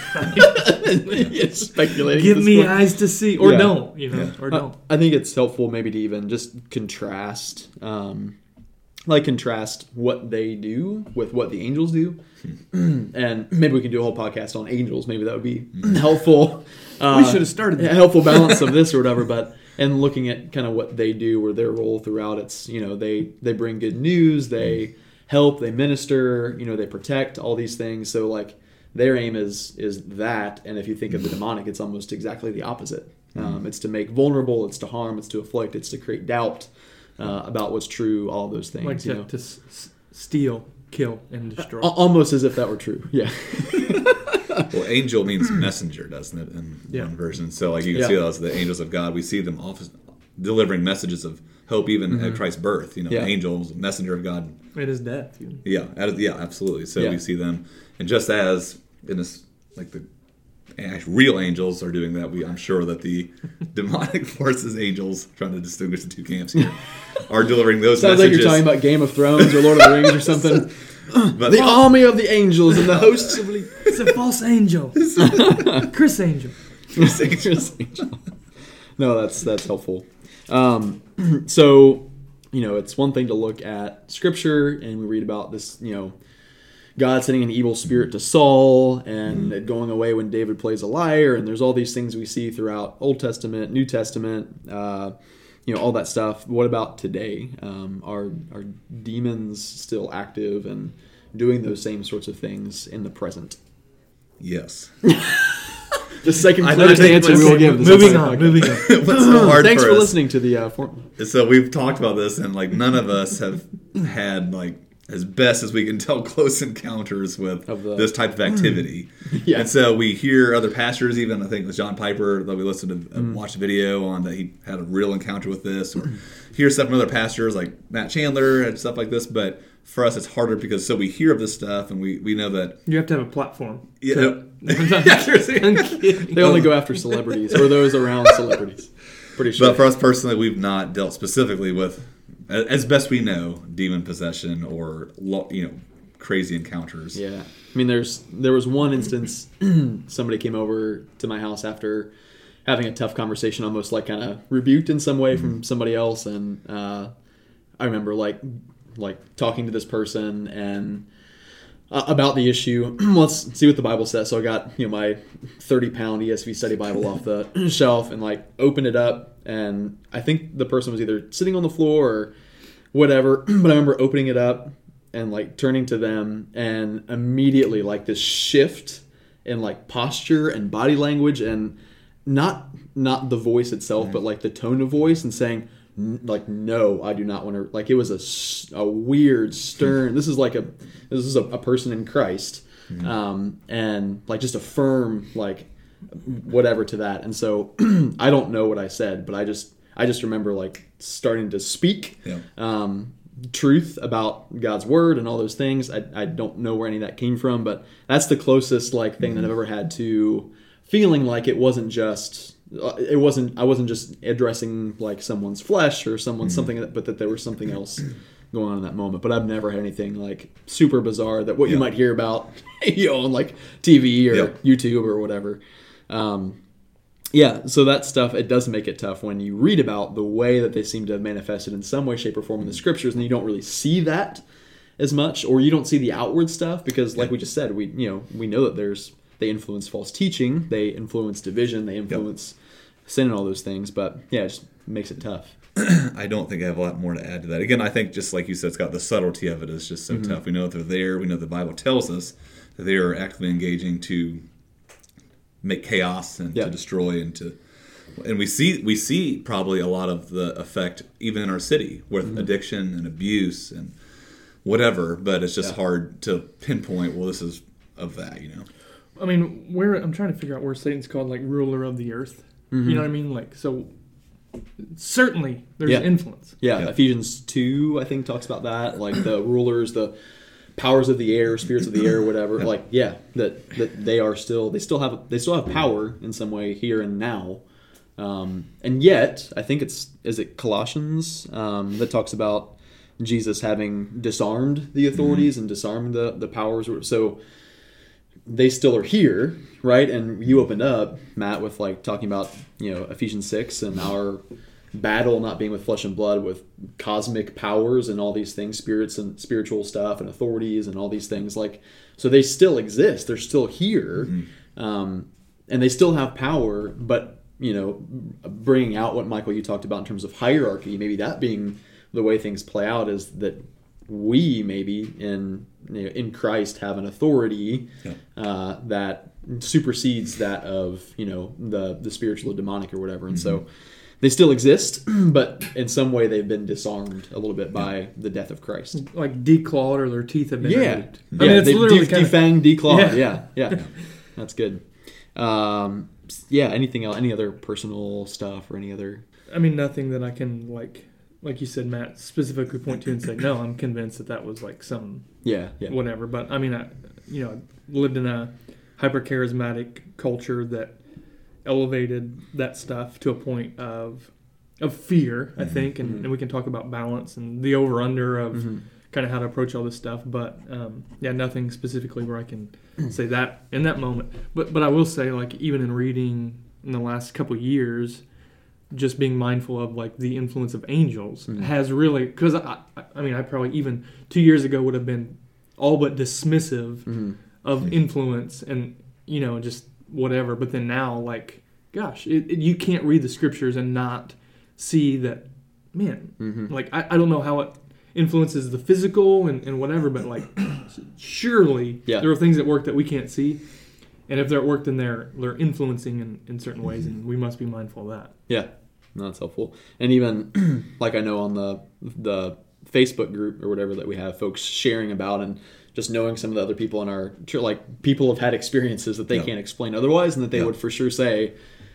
C: yeah speculating.
B: Give me
C: point.
B: eyes to see, or
C: Yeah.
B: don't, you know,
A: Yeah.
B: or don't.
C: I, I think it's helpful maybe to even just contrast, um, like contrast what they do with what the angels do, and maybe we can do a whole podcast on angels. Maybe that would be helpful. Uh,
B: We should have started that.
C: a helpful balance of this or whatever, but and looking at kind of what they do or their role throughout, it's you know they they bring good news, they help, they minister, you know they protect, all these things. So like their aim is is that, and if you think of the demonic, it's almost exactly the opposite. Um, it's to make vulnerable, it's to harm, it's to afflict, it's to create doubt uh, about what's true, all those things.
B: Like
C: you
B: to,
C: know?
B: to s- s- steal, kill, and destroy.
C: Al- almost as if that were true. Yeah.
A: Well, angel means messenger, doesn't it? In
B: Yeah.
A: one version. So, like you can
C: Yeah.
A: see those the angels of God. We see them often delivering messages of hope, even at Christ's birth. You know,
C: Yeah.
A: angels, messenger of God.
B: It is death. You know.
A: Yeah, at- yeah, absolutely. So
C: Yeah.
A: we see them, and just as in this, like the actual real angels are doing that, we I'm sure that the demonic forces, angels, trying to distinguish the two camps here, are delivering those
C: Sounds like
A: messages.
C: you're talking about Game of Thrones or Lord of the Rings or something.
A: but
C: The army of the angels and the hosts of the...
B: It's a false angel. Chris Angel.
C: Chris Angel. No, that's that's helpful. Um, so, you know, it's one thing to look at Scripture and we read about this, you know, God sending an evil spirit to Saul and it going away when David plays a liar, and there's all these things we see throughout Old Testament, New Testament, uh, you know, all that stuff. What about today? Um, are are demons still active and doing those same sorts of things in the present?
A: yes.
C: The second
A: I
C: clearest
A: think
C: answer
A: let's-
C: we will give. This
B: Moving
C: episode.
B: on. Moving on.
A: What's so hard
C: Thanks
A: for,
C: for
A: us-
C: listening to the uh, form.
A: So we've talked about this, and like none of us have had like as best as we can tell close encounters with
C: Of the-
A: this type of activity.
C: Yeah.
A: And so we hear other pastors, even I think it was John Piper that we listened to, uh, watched a video on that he had a real encounter with this, or hear stuff from other pastors like Matt Chandler and stuff like this. But for us, it's harder because so we hear of this stuff, and we, we know that
B: You have to have a platform.
A: yeah,
B: to- I'm kidding.
C: They only go after celebrities or those around celebrities. Pretty sure.
A: But for us personally, we've not dealt specifically with, as best we know, demon possession or lo- you know crazy encounters.
C: Yeah, I mean, there's there was one instance somebody came over to my house after having a tough conversation, almost like kind of rebuked in some way from somebody else, and uh, I remember like like talking to this person and uh, about the issue. Let's see what the Bible says. So I got you know my thirty pound E S V Study Bible off the shelf and like opened it up, and I think the person was either sitting on the floor or whatever, but I remember opening it up and like turning to them, and immediately like this shift in like posture and body language, and not not the voice itself, but like the tone of voice, and saying n- like, no, I do not want to. Like it was a, s- a weird stern. This is like a this is a, a person in Christ, um, and like just a firm like whatever to that. And so I don't know what I said, but I just I just remember like starting to speak.
A: Yeah.
C: Um, truth about God's word and all those things. I, I don't know where any of that came from, but that's the closest like thing that I've ever had to feeling like it wasn't just it wasn't I wasn't just addressing like someone's flesh or someone's something that, but that there was something else going on in that moment. But I've never had anything like super bizarre that what you
A: Yeah.
C: might hear about you know on like T V or
A: Yeah.
C: YouTube or whatever. Um, Yeah, so that stuff, it does make it tough when you read about the way that they seem to have manifested in some way, shape, or form in the scriptures, and you don't really see that as much, or you don't see the outward stuff, because like we just said, we you know we know that there's they influence false teaching, they influence division, they influence sin and all those things, but yeah, it just makes it tough.
A: I don't think I have a lot more to add to that. Again, I think just like you said, it's got the subtlety of it is just so tough. We know that they're there. We know the Bible tells us that they are actively engaging to make chaos and
C: Yeah.
A: to destroy and to, and we see we see probably a lot of the effect even in our city with addiction and abuse and whatever. But it's just
C: Yeah.
A: hard to pinpoint. Well, this is of that, you know.
B: I mean, where I'm trying to figure out where Satan's called like ruler of the earth. You know what I mean? Like, so certainly there's
C: Yeah.
B: influence.
C: Yeah,
A: Yeah.
C: Ephesians two, I think, talks about that, like the rulers, the powers of the air, spirits of the air, whatever. Like, yeah, that that they are still they still have they still have power in some way here and now. Um, and yet, I think it's is it Colossians um, that talks about Jesus having disarmed the authorities mm-hmm. and disarmed the, the powers. So they still are here, right? And you opened up, Matt, with like talking about, you know, Ephesians six and our battle not being with flesh and blood, with cosmic powers and all these things, spirits and spiritual stuff and authorities and all these things. Like, so they still exist. They're still here. Mm-hmm. Um, and they still have power, but, you know, bringing out what, Michael, you talked about in terms of hierarchy, maybe that being the way things play out is that we maybe in you know, in Christ have an authority yeah. uh, that supersedes that of, you know, the, the spiritual or demonic or whatever. And mm-hmm. so they still exist, but in some way they've been disarmed a little bit by yeah. the death of Christ.
B: Like declawed, or their teeth have been
C: yeah.
B: removed.
C: Yeah, I mean, it's literally de- defanged, declawed. Yeah, yeah. yeah. That's good. Um, yeah, anything else? Any other personal stuff or any other?
B: I mean, nothing that I can, like, like you said, Matt, specifically point to and say, no, I'm convinced that that was like some
C: yeah, yeah.
B: whatever. But I mean, I, you know, lived in a hyper-charismatic culture that elevated that stuff to a point of of fear, I mm-hmm. think, and, mm-hmm. and we can talk about balance and the over-under of mm-hmm. kind of how to approach all this stuff. But um, yeah, nothing specifically where I can say that in that moment. But but I will say, like, even in reading in the last couple of years, just being mindful of like the influence of angels mm-hmm. has really, because I, I mean, I probably even two years ago would have been all but dismissive mm-hmm. of mm-hmm. influence and, you know, just whatever. But then now, like, gosh, it, it, you can't read the scriptures and not see that, man, mm-hmm. like, I, I don't know how it influences the physical and, and whatever, but like, surely yeah. there are things at work that we can't see. And if they're at work, then they're, they're influencing in, in certain ways, and we must be mindful of that.
C: Yeah, no, that's helpful. And even, like I know on the the Facebook group or whatever that we have, folks sharing about and just knowing some of the other people in our church, like people have had experiences that they yep. can't explain otherwise, and that they yep. would for sure say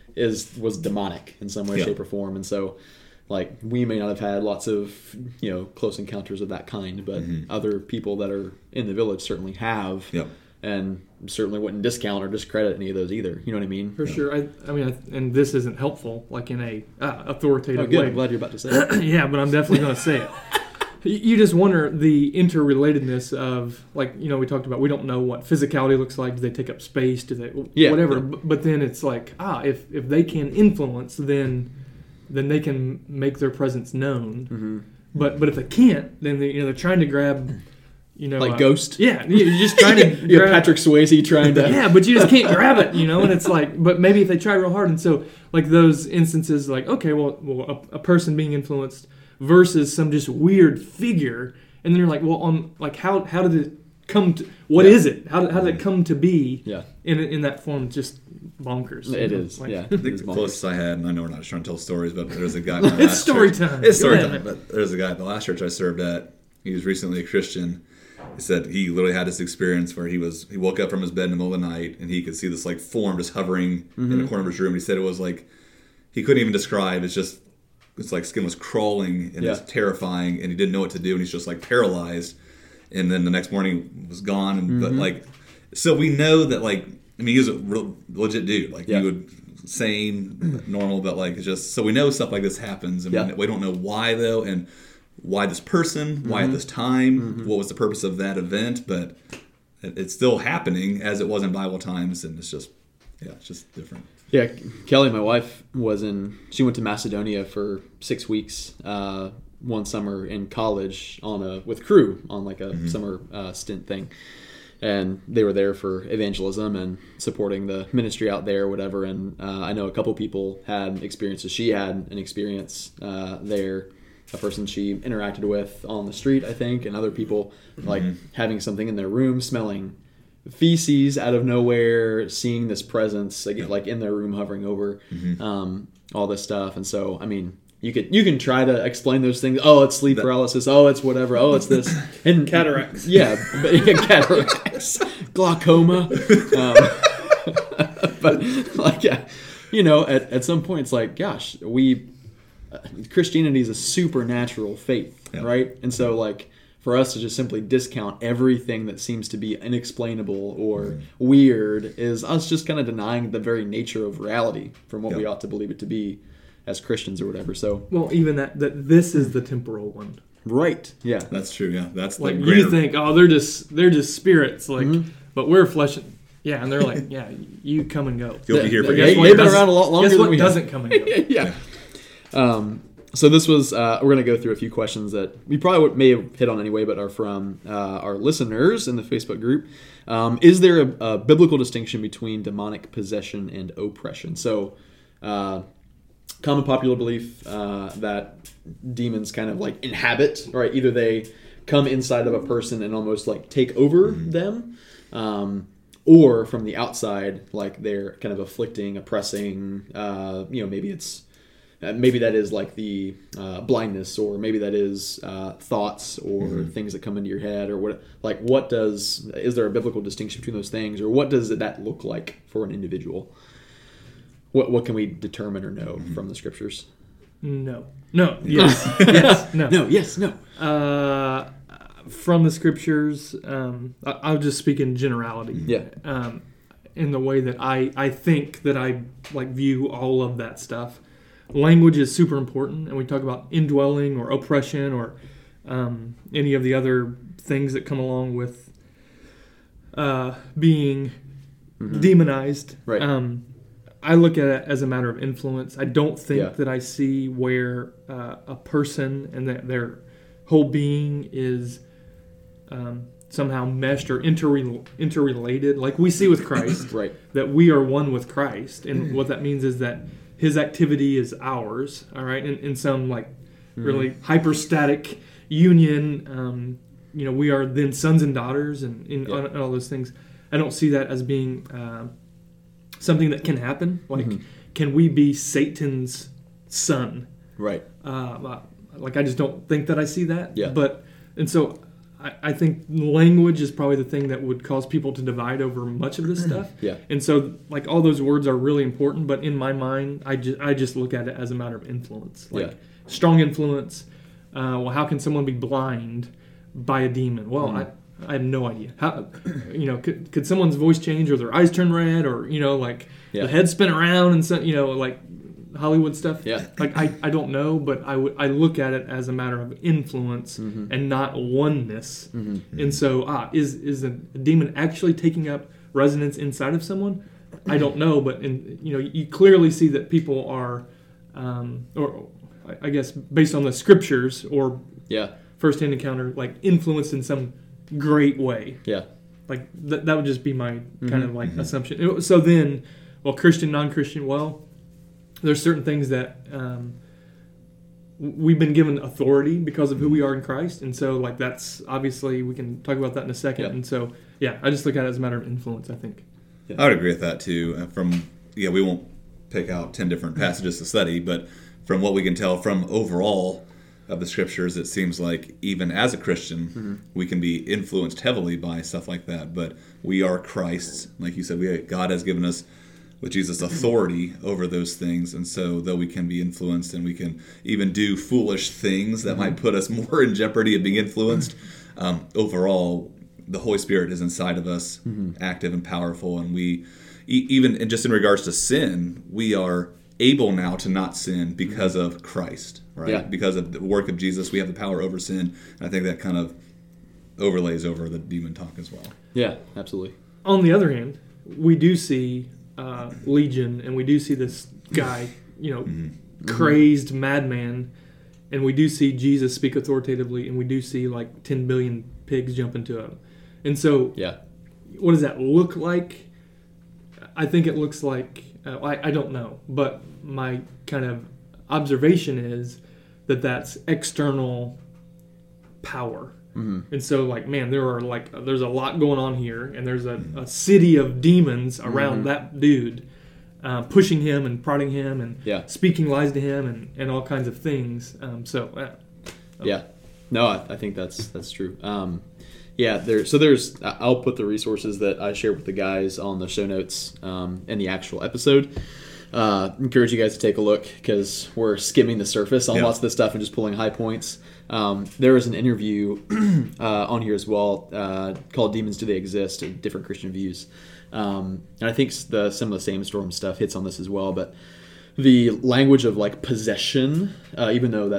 C: is was demonic in some way, yep. shape, or form. And so, like, we may not have had lots of, you know, close encounters of that kind, but mm-hmm. other people that are in the village certainly have.
A: Yep.
C: And certainly wouldn't discount or discredit any of those either. You know what I mean?
B: For yeah. sure. I, I mean, I, and this isn't helpful, like in a uh, authoritative
C: oh, good.
B: way.
C: I'm glad you're about to say it.
B: Yeah, but I'm definitely going to say it. You just wonder the interrelatedness of, like, you know, we talked about, we don't know what physicality looks like. Do they take up space? Do they,
C: yeah,
B: whatever.
C: Yeah.
B: But, but then it's like, ah, if, if they can influence, then then they can make their presence known. Mm-hmm. But but if they can't, then they, you know, they're trying to grab... You know,
C: like
B: uh,
C: Ghost?
B: Yeah, you're just trying to
C: you grab Patrick Swayze trying to...
B: Yeah, but you just can't grab it, you know? And it's like, but maybe if they try real hard. And so, like, those instances, like, okay, well, well a, a person being influenced versus some just weird figure. And then you're like, well, on like, how how did it come to... What yeah. is it? How did, how did it come to be
C: yeah.
B: in in that form? Just bonkers.
C: It
B: know?
C: is,
B: like,
C: yeah.
A: I think the closest I had, and I know we're not trying to tell stories, but there's a guy...
B: It's story time.
A: It's story time, but there's a guy at the last church I served at. He was recently a Christian. He said he literally had this experience where he was he woke up from his bed in the middle of the night and he could see this like form just hovering mm-hmm. in the corner of his room. He said it was like he couldn't even describe. It's just it's like skin was crawling and yeah. it's terrifying, and he didn't know what to do, and he's just like paralyzed. And then the next morning was gone. And, mm-hmm. But like, so we know that, like, I mean, he was a real legit dude. Like yeah. he would sane, normal, but like it's just so we know stuff like this happens, and yeah. we, we don't know why though, and. Why this person? Why mm-hmm. at this time? Mm-hmm. What was the purpose of that event? But it, it's still happening as it was in Bible times, and it's just, yeah, it's just different.
C: Yeah, Kelly, my wife, was in. She went to Macedonia for six weeks uh, one summer in college on a with crew on like a mm-hmm. summer uh, stint thing, and they were there for evangelism and supporting the ministry out there, or whatever. And uh, I know a couple people had experiences. She had an experience uh, there. A person she interacted with on the street, I think, and other people like mm-hmm. having something in their room, smelling feces out of nowhere, seeing this presence like, yeah. like in their room hovering over, mm-hmm. um, all this stuff. And so, I mean, you could you can try to explain those things. Oh, it's sleep paralysis. Oh, it's whatever. Oh, it's this
B: and cataracts.
C: Yeah, but, yeah cataracts, glaucoma. Um, but like, yeah, you know, at at some point, it's like, gosh, we. Christianity is a supernatural faith, yeah. right? And so, like, for us to just simply discount everything that seems to be inexplainable or mm. weird is us just kind of denying the very nature of reality from what yeah. we ought to believe it to be as Christians or whatever. So,
B: well, even that that this is the temporal one,
C: Right. Yeah.
A: That's true. Yeah, that's the
B: Like
A: greater,
B: you think, oh, they're just they're just spirits, like,
C: Mhm.
B: but we're flesh. and- Yeah, and they're like, yeah, you come and go.
A: You'll be here for
C: They-
A: years.
C: they've been
B: does-
C: around a lot longer
B: Guess
C: than
B: what
C: we have.
B: doesn't come and go?
C: yeah. Um, so this was uh, we're going to go through a few questions that we probably would, may have hit on anyway, but are from uh, our listeners in the Facebook group. Um, is there a, a biblical distinction between demonic possession and oppression? So, uh, common popular belief uh, that demons kind of like inhabit, right? Either they come inside of a person and almost like take over them, um, or from the outside, like they're kind of afflicting, oppressing. Uh, you know, maybe it's uh, maybe that is like the uh, blindness, or maybe that is uh, thoughts or
A: Mm-hmm.
C: things that come into your head, or what. Like, what does is there a biblical distinction between those things, or what does that look like for an individual? What what can we determine or know
A: Mm-hmm.
C: from the scriptures?
B: No, no, yes, yes, no.
C: No. Yes. No.
B: Uh, from the scriptures, um, I, I'll just speak in generality.
C: Yeah.
B: Um, in the way that I, I think that I like view all of that stuff. Language is super important, and we talk about indwelling or oppression or um, any of the other things that come along with uh, being demonized.
C: Right.
B: Um, I look at it as a matter of influence. I don't think
C: Yeah.
B: that I see where uh, a person and that their whole being is um, somehow meshed or interre- interrelated. Like we see with Christ,
C: Right.
B: that we are one with Christ. And what that means is that his activity is ours, all right? In, in some like really hyperstatic union, um, you know, we are then sons and daughters and, and,
C: Yeah.
B: and all those things. I don't see that as being uh, something that can happen. Like,
C: Mhm.
B: can we be Satan's son?
C: Right.
B: Uh, like, I just don't think that I see that.
C: Yeah.
B: But, and so I, I think language is probably the thing that would cause people to divide over much of this stuff.
C: Yeah.
B: And so, like, all those words are really important, but in my mind, I just, I just look at it as a matter of influence. Like,
C: Yeah.
B: strong influence. Uh, well, how can someone be blind by a demon? Well,
C: Mhm.
B: I, I have no idea. How, you know, could, could someone's voice change or their eyes turn red or, you know, like
C: Yeah.
B: the head spin around and so, you know, like Hollywood stuff?
C: Yeah.
B: Like, I, I don't know, but I would I look at it as a matter of influence
C: Mhm.
B: and not oneness.
C: Mhm.
B: And so, ah, is is a demon actually taking up resonance inside of someone? I don't know, but in you know, you clearly see that people are, um, or I- I guess based on the scriptures or
C: Yeah.
B: firsthand encounter, like influenced in some great way.
C: Yeah.
B: Like th- that would just be my kind of
C: Mhm.
B: like assumption. It- So then, well, Christian, non-Christian, well, there's certain things that um, we've been given authority because of who we are in Christ, and so like that's obviously we can talk about that in a second.
C: Yeah.
B: And so yeah, I just look at it as a matter of influence. I think.
A: I would agree with that too. Uh, From yeah, we won't pick out ten different passages to study, but from what we can tell from overall of the scriptures, it seems like even as a Christian,
C: Mm-hmm.
A: we can be influenced heavily by stuff like that. But we are Christ's, like you said. We God has given us with Jesus authority over those things, and so though we can be influenced and we can even do foolish things that might put us more in jeopardy of being influenced, um, overall the Holy Spirit is inside of us, active and powerful, and we e- even and just in regards to sin, we are able now to not sin because of Christ, right?
C: Yeah.
A: Because of the work of Jesus, we have the power over sin, and I think that kind of overlays over the demon talk as well.
C: Yeah. Absolutely.
B: On the other hand, we do see uh, Legion, and we do see this guy, you know, crazed madman, and we do see Jesus speak authoritatively, and we do see like ten billion pigs jump into him. And so,
C: Yeah.
B: what does that look like? I think it looks like, uh, I, I don't know, but my kind of observation is that that's external power.
C: Mm-hmm.
B: And so, like, man, there are like, there's a lot going on here, and there's a, a city of demons around
C: Mm-hmm.
B: that dude, uh, pushing him and prodding him and
C: Yeah.
B: speaking lies to him and, and all kinds of things. Um, so, uh,
C: Yeah, no, I, I think that's that's true. Um, yeah, there. So there's. I- I'll put the resources that I shared with the guys on the show notes um, in the actual episode. Uh, encourage you guys to take a look because we're skimming the surface on
A: Yeah.
C: lots of this stuff and just pulling high points. Um, there was an interview uh, on here as well uh, called "Demons Do They Exist?" Different Christian views, um, and I think the some of the Same Storm stuff hits on this as well. But the language of like possession, uh, even though that's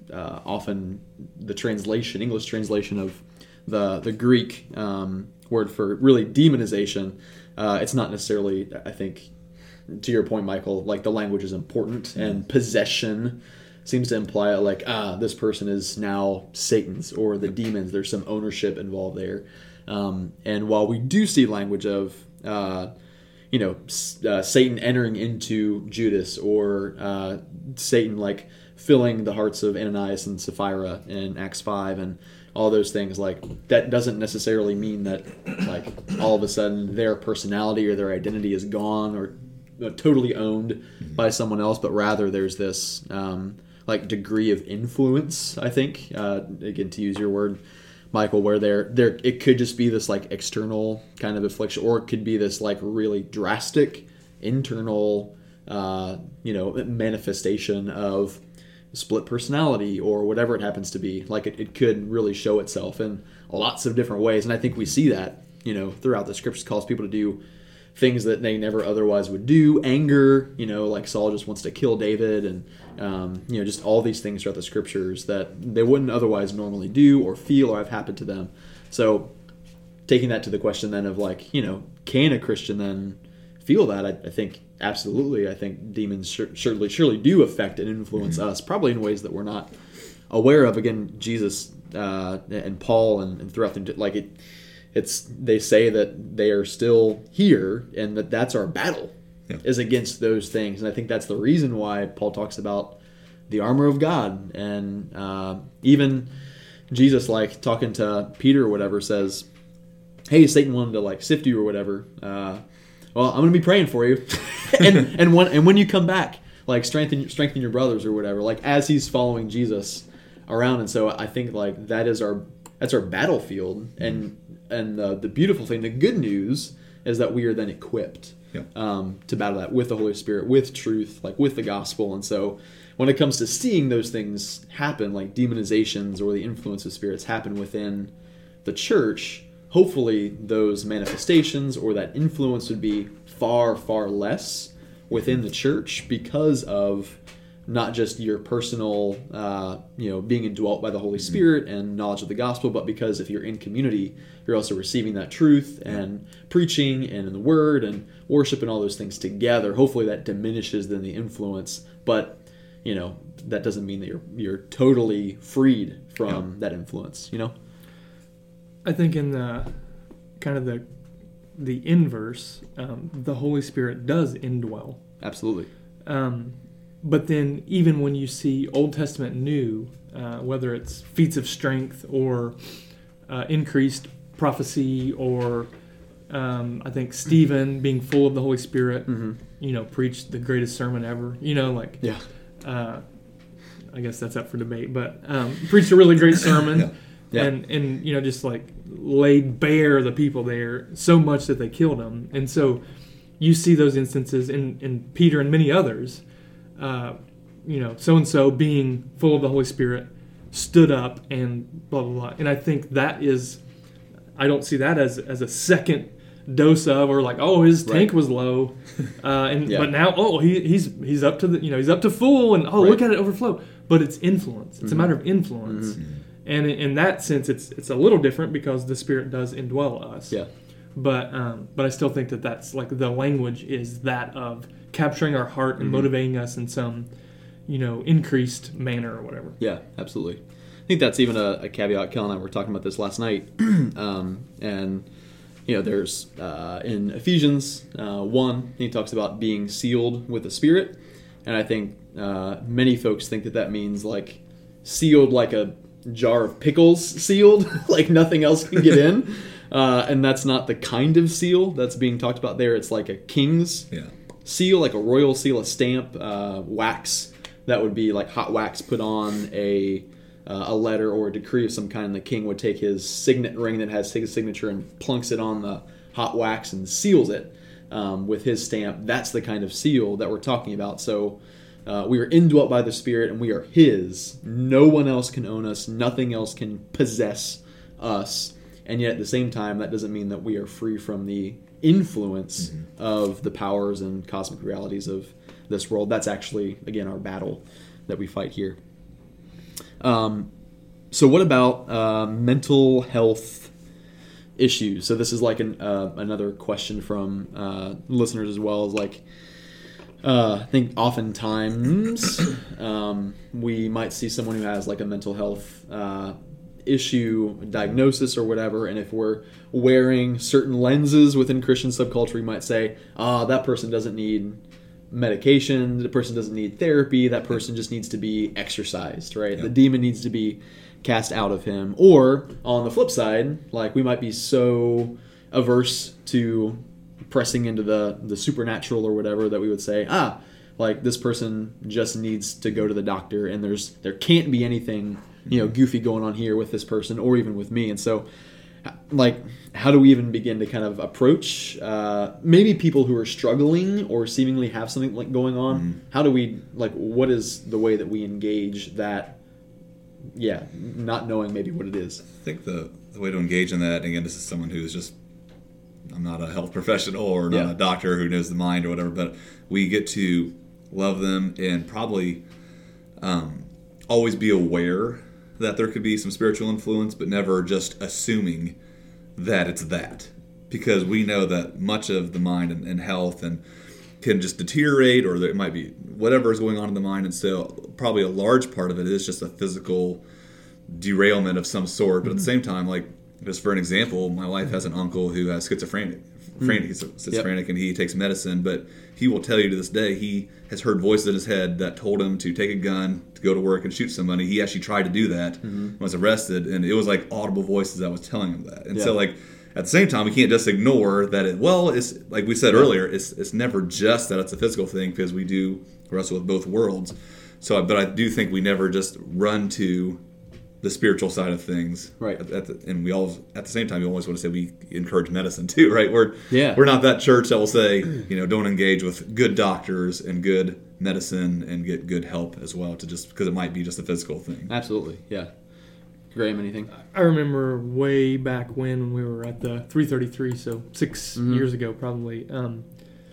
C: uh, often the translation, English translation of the the Greek um, word for really demonization, uh, it's not necessarily, I think, to your point, Michael, like the language is important, mm-hmm. and possession seems to imply like, ah, this person is now Satan's or the demons. There's some ownership involved there. Um, and while we do see language of, uh, you know, uh, Satan entering into Judas, or uh, Satan like filling the hearts of Ananias and Sapphira in Acts five, and all those things, like that doesn't necessarily mean that like all of a sudden their personality or their identity is gone or uh, totally owned mm-hmm. by someone else, but rather there's this um, like degree of influence, I think, uh, again, to use your word, Michael, where there there it could just be this like external kind of affliction, or it could be this like really drastic internal uh, you know manifestation of split personality or whatever it happens to be. Like it, it could really show itself in lots of different ways, and I think we see that you know throughout the scriptures. Calls people to do things that they never otherwise would do. Anger, you know, like Saul just wants to kill David, and um, you know, just all these things throughout the scriptures that they wouldn't otherwise normally do or feel or have happened to them. So, taking that to the question then of like, you know, can a Christian then feel that? I, I think absolutely. I think demons sur- surely surely do affect and influence mm-hmm. us, probably in ways that we're not aware of. Again, Jesus uh, and Paul and, and throughout the like it. It's they say that they are still here, and that that's our battle yeah. is against those things. And I think that's the reason why Paul talks about the armor of God, and uh, even Jesus, like talking to Peter or whatever, says, "Hey, Satan wanted to like sift you or whatever. Uh, well, I'm going to be praying for you, and and when and when you come back, like strengthen strengthen your brothers or whatever." Like as he's following Jesus around, and so I think like that is our that's our battlefield, and. And uh, the beautiful thing, the good news, is that we are then equipped yeah. um, to battle that with the Holy Spirit, with truth, like with the gospel. And so when it comes to seeing those things happen, like demonizations or the influence of spirits happen within the church, hopefully those manifestations or that influence would be far, far less within the church because of not just your personal, uh, you know, being indwelt by the Holy Spirit and knowledge of the gospel, but because if you're in community, you're also receiving that truth and preaching and in the word and worship and all those things together. Hopefully that diminishes then the influence, but you know that doesn't mean that you're you're totally freed from yeah. that influence. You know,
B: I think in the kind of the the inverse, um, the Holy Spirit does indwell.
C: Absolutely.
B: Um, But then even when you see Old Testament New, uh, whether it's feats of strength or uh, increased prophecy or um, I think Stephen being full of the Holy Spirit, mm-hmm. you know, preached the greatest sermon ever. You know, like,
C: yeah.
B: uh, I guess that's up for debate, but um, preached a really great sermon
C: yeah. Yeah.
B: and, and, you know, just like laid bare the people there so much that they killed them. And so you see those instances in, in Peter and many others. Uh, you know, so-and-so being full of the Holy Spirit stood up and blah, blah, blah. And I think that is, I don't see that as as a second dose of, or like, oh, his tank right. was low. Uh, and yeah. But now, oh, he, he's he's up to the, you know, he's up to full, and oh, right. look at it overflow. But it's influence. It's mm-hmm. a matter of influence. Mm-hmm. And in, in that sense, it's it's a little different because the Spirit does indwell us.
C: Yeah.
B: But um, but I still think that that's like the language is that of capturing our heart and mm-hmm. motivating us in some, you know, increased manner or whatever.
C: Yeah, absolutely. I think that's even a, a caveat. Kel and I were talking about this last night. um, and, you know, there's uh, in Ephesians uh, one, he talks about being sealed with the Spirit. And I think uh, many folks think that that means like sealed like a jar of pickles sealed, like nothing else can get in. Uh, and that's not the kind of seal that's being talked about there. It's like a king's yeah. seal, like a royal seal, a stamp, uh, wax. That would be like hot wax put on a uh, a letter or a decree of some kind. The king would take his signet ring that has his signature and plunks it on the hot wax and seals it um, with his stamp. That's the kind of seal that we're talking about. So uh, we are indwelt by the Spirit and we are His. No one else can own us. Nothing else can possess us. And yet at the same time, that doesn't mean that we are free from the influence mm-hmm. of the powers and cosmic realities of this world. That's actually, again, our battle that we fight here. Um, so what about uh, mental health issues? So this is like an, uh, another question from uh, listeners as well. Is like, uh, I think oftentimes um, we might see someone who has like a mental health uh, issue, diagnosis or whatever, and if we're wearing certain lenses within Christian subculture, we might say, ah, that person doesn't need medication, the person doesn't need therapy, that person just needs to be exorcised, right?
A: Yeah.
C: The demon needs to be cast out of him. Or on the flip side, like we might be so averse to pressing into the the supernatural or whatever that we would say, ah, like this person just needs to go to the doctor, and there's there can't be anything, you know, goofy going on here with this person or even with me. And so like, how do we even begin to kind of approach uh, maybe people who are struggling or seemingly have something like going on? Mm-hmm. How do we, like, what is the way that we engage that, yeah, not knowing maybe what it is?
A: I think the, the way to engage in that, and again, this is someone who's just, I'm not a health professional or not
C: yeah.
A: a doctor who knows the mind or whatever, but we get to love them and probably um, always be aware that there could be some spiritual influence, but never just assuming that it's that. Because we know that much of the mind and, and health and can just deteriorate, or there might be whatever is going on in the mind, and so probably a large part of it is just a physical derailment of some sort. But mm-hmm. at the same time, like, just for an example, my wife has an uncle who has schizophrenic. Mm-hmm. He's schizophrenic, yep. and he takes medicine, but he will tell you to this day he has heard voices in his head that told him to take a gun, to go to work and shoot somebody. He actually tried to do that, mm-hmm. was arrested, and it was like audible voices that was telling him that. And yeah. so, like, at the same time, we can't just ignore that it, well, it's like we said yeah. earlier, it's it's never just that it's a physical thing, because we do wrestle with both worlds. So, but I do think we never just run to the spiritual side of things,
C: right?
A: At, at the, and we all, at the same time, we always want to say we encourage medicine too, right? We're
C: yeah.
A: we're not that church that will say, you know, don't engage with good doctors and good medicine and get good help as well, to just because it might be just a physical thing.
C: Absolutely, yeah. Graham, anything?
B: I remember way back when, when we were at the three thirty-three, so six mm-hmm. years ago probably. Um,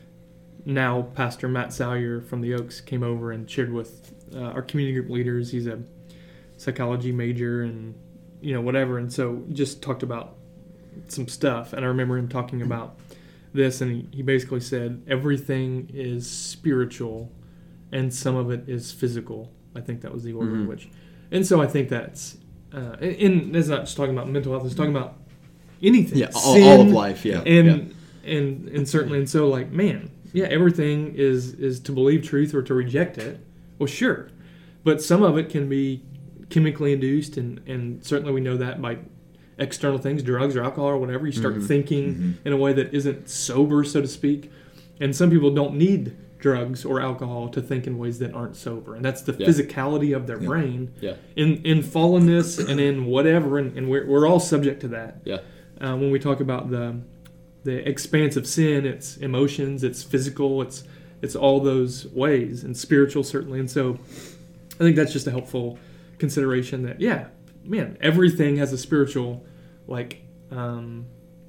B: now Pastor Matt Salyer from the Oaks came over and shared with uh, our community group leaders. He's a psychology major and, you know, whatever, and so just talked about some stuff. And I remember him talking about this, and he, he basically said everything is spiritual and some of it is physical. I think that was the order mm-hmm. in which. And so I think that's uh, and it's not just talking about mental health, it's talking about anything.
C: Yeah, all, all of life, yeah.
B: And
C: yeah.
B: and and certainly, and so like, man, yeah, everything is is to believe truth or to reject it. Well, sure. But some of it can be chemically induced, and, and certainly we know that by external things, drugs or alcohol or whatever. You start
C: mm-hmm.
B: thinking
A: mm-hmm.
B: in a way that isn't sober, so to speak. And some people don't need drugs or alcohol to think in ways that aren't sober. And that's the
C: yeah.
B: physicality of their
A: yeah.
B: brain
C: yeah.
B: in, in fallenness and in whatever. And, and we're, we're all subject to that.
C: Yeah.
B: Uh, when we talk about the the expanse of sin, it's emotions, it's physical, it's it's all those ways, and spiritual certainly. And so I think that's just a helpful consideration that, yeah, man, everything has a spiritual, like, um,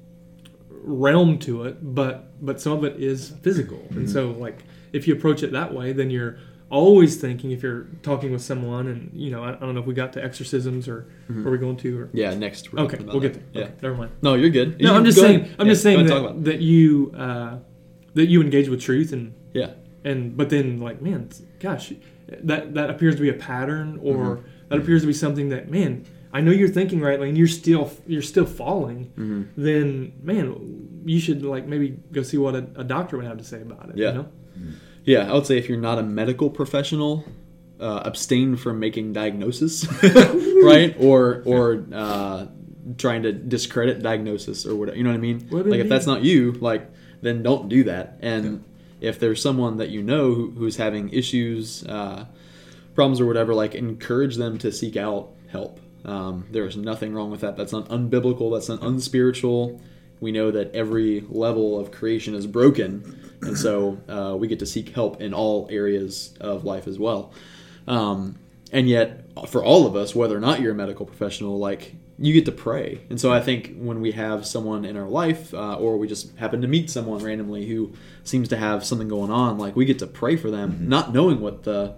B: realm to it, but but some of it is physical. Mm-hmm. And so, like, if you approach it that way, then you're always thinking, if you're talking with someone, and, you know, I, I don't know if we got to exorcisms or
C: mm-hmm.
B: where we're going to. Or,
C: yeah, next.
B: Okay, we'll get there.
C: Yeah.
B: Okay, never mind.
C: No, you're good.
B: No,
C: you,
B: I'm just saying. Ahead. I'm
C: yeah,
B: just saying
C: that,
B: that, that you uh, that you engage with truth, and
C: yeah,
B: and but then, like, man, gosh, that that appears to be a pattern, or
C: mm-hmm.
B: that appears to be something that, man, I know you're thinking rightly, and you're still you're still falling.
C: Mm-hmm.
B: Then, man, you should, like, maybe go see what a, a doctor would have to say about it.
C: Yeah.
B: You know?
C: Yeah, I would say if you're not a medical professional, uh, abstain from making diagnosis, right? Or or uh, trying to discredit diagnosis or whatever. You know what I mean?
B: What
C: like, if
B: mean?
C: that's not you, like, then don't do that. And yeah. if there's someone that you know who, who's having issues, uh, problems or whatever, like, encourage them to seek out help. Um, there's nothing wrong with that. That's not unbiblical. That's not unspiritual. We know that every level of creation is broken, and so uh, we get to seek help in all areas of life as well. Um, and yet, for all of us, whether or not you're a medical professional, like, you get to pray. And so I think when we have someone in our life, uh, or we just happen to meet someone randomly who seems to have something going on, like, we get to pray for them, mm-hmm. not knowing what the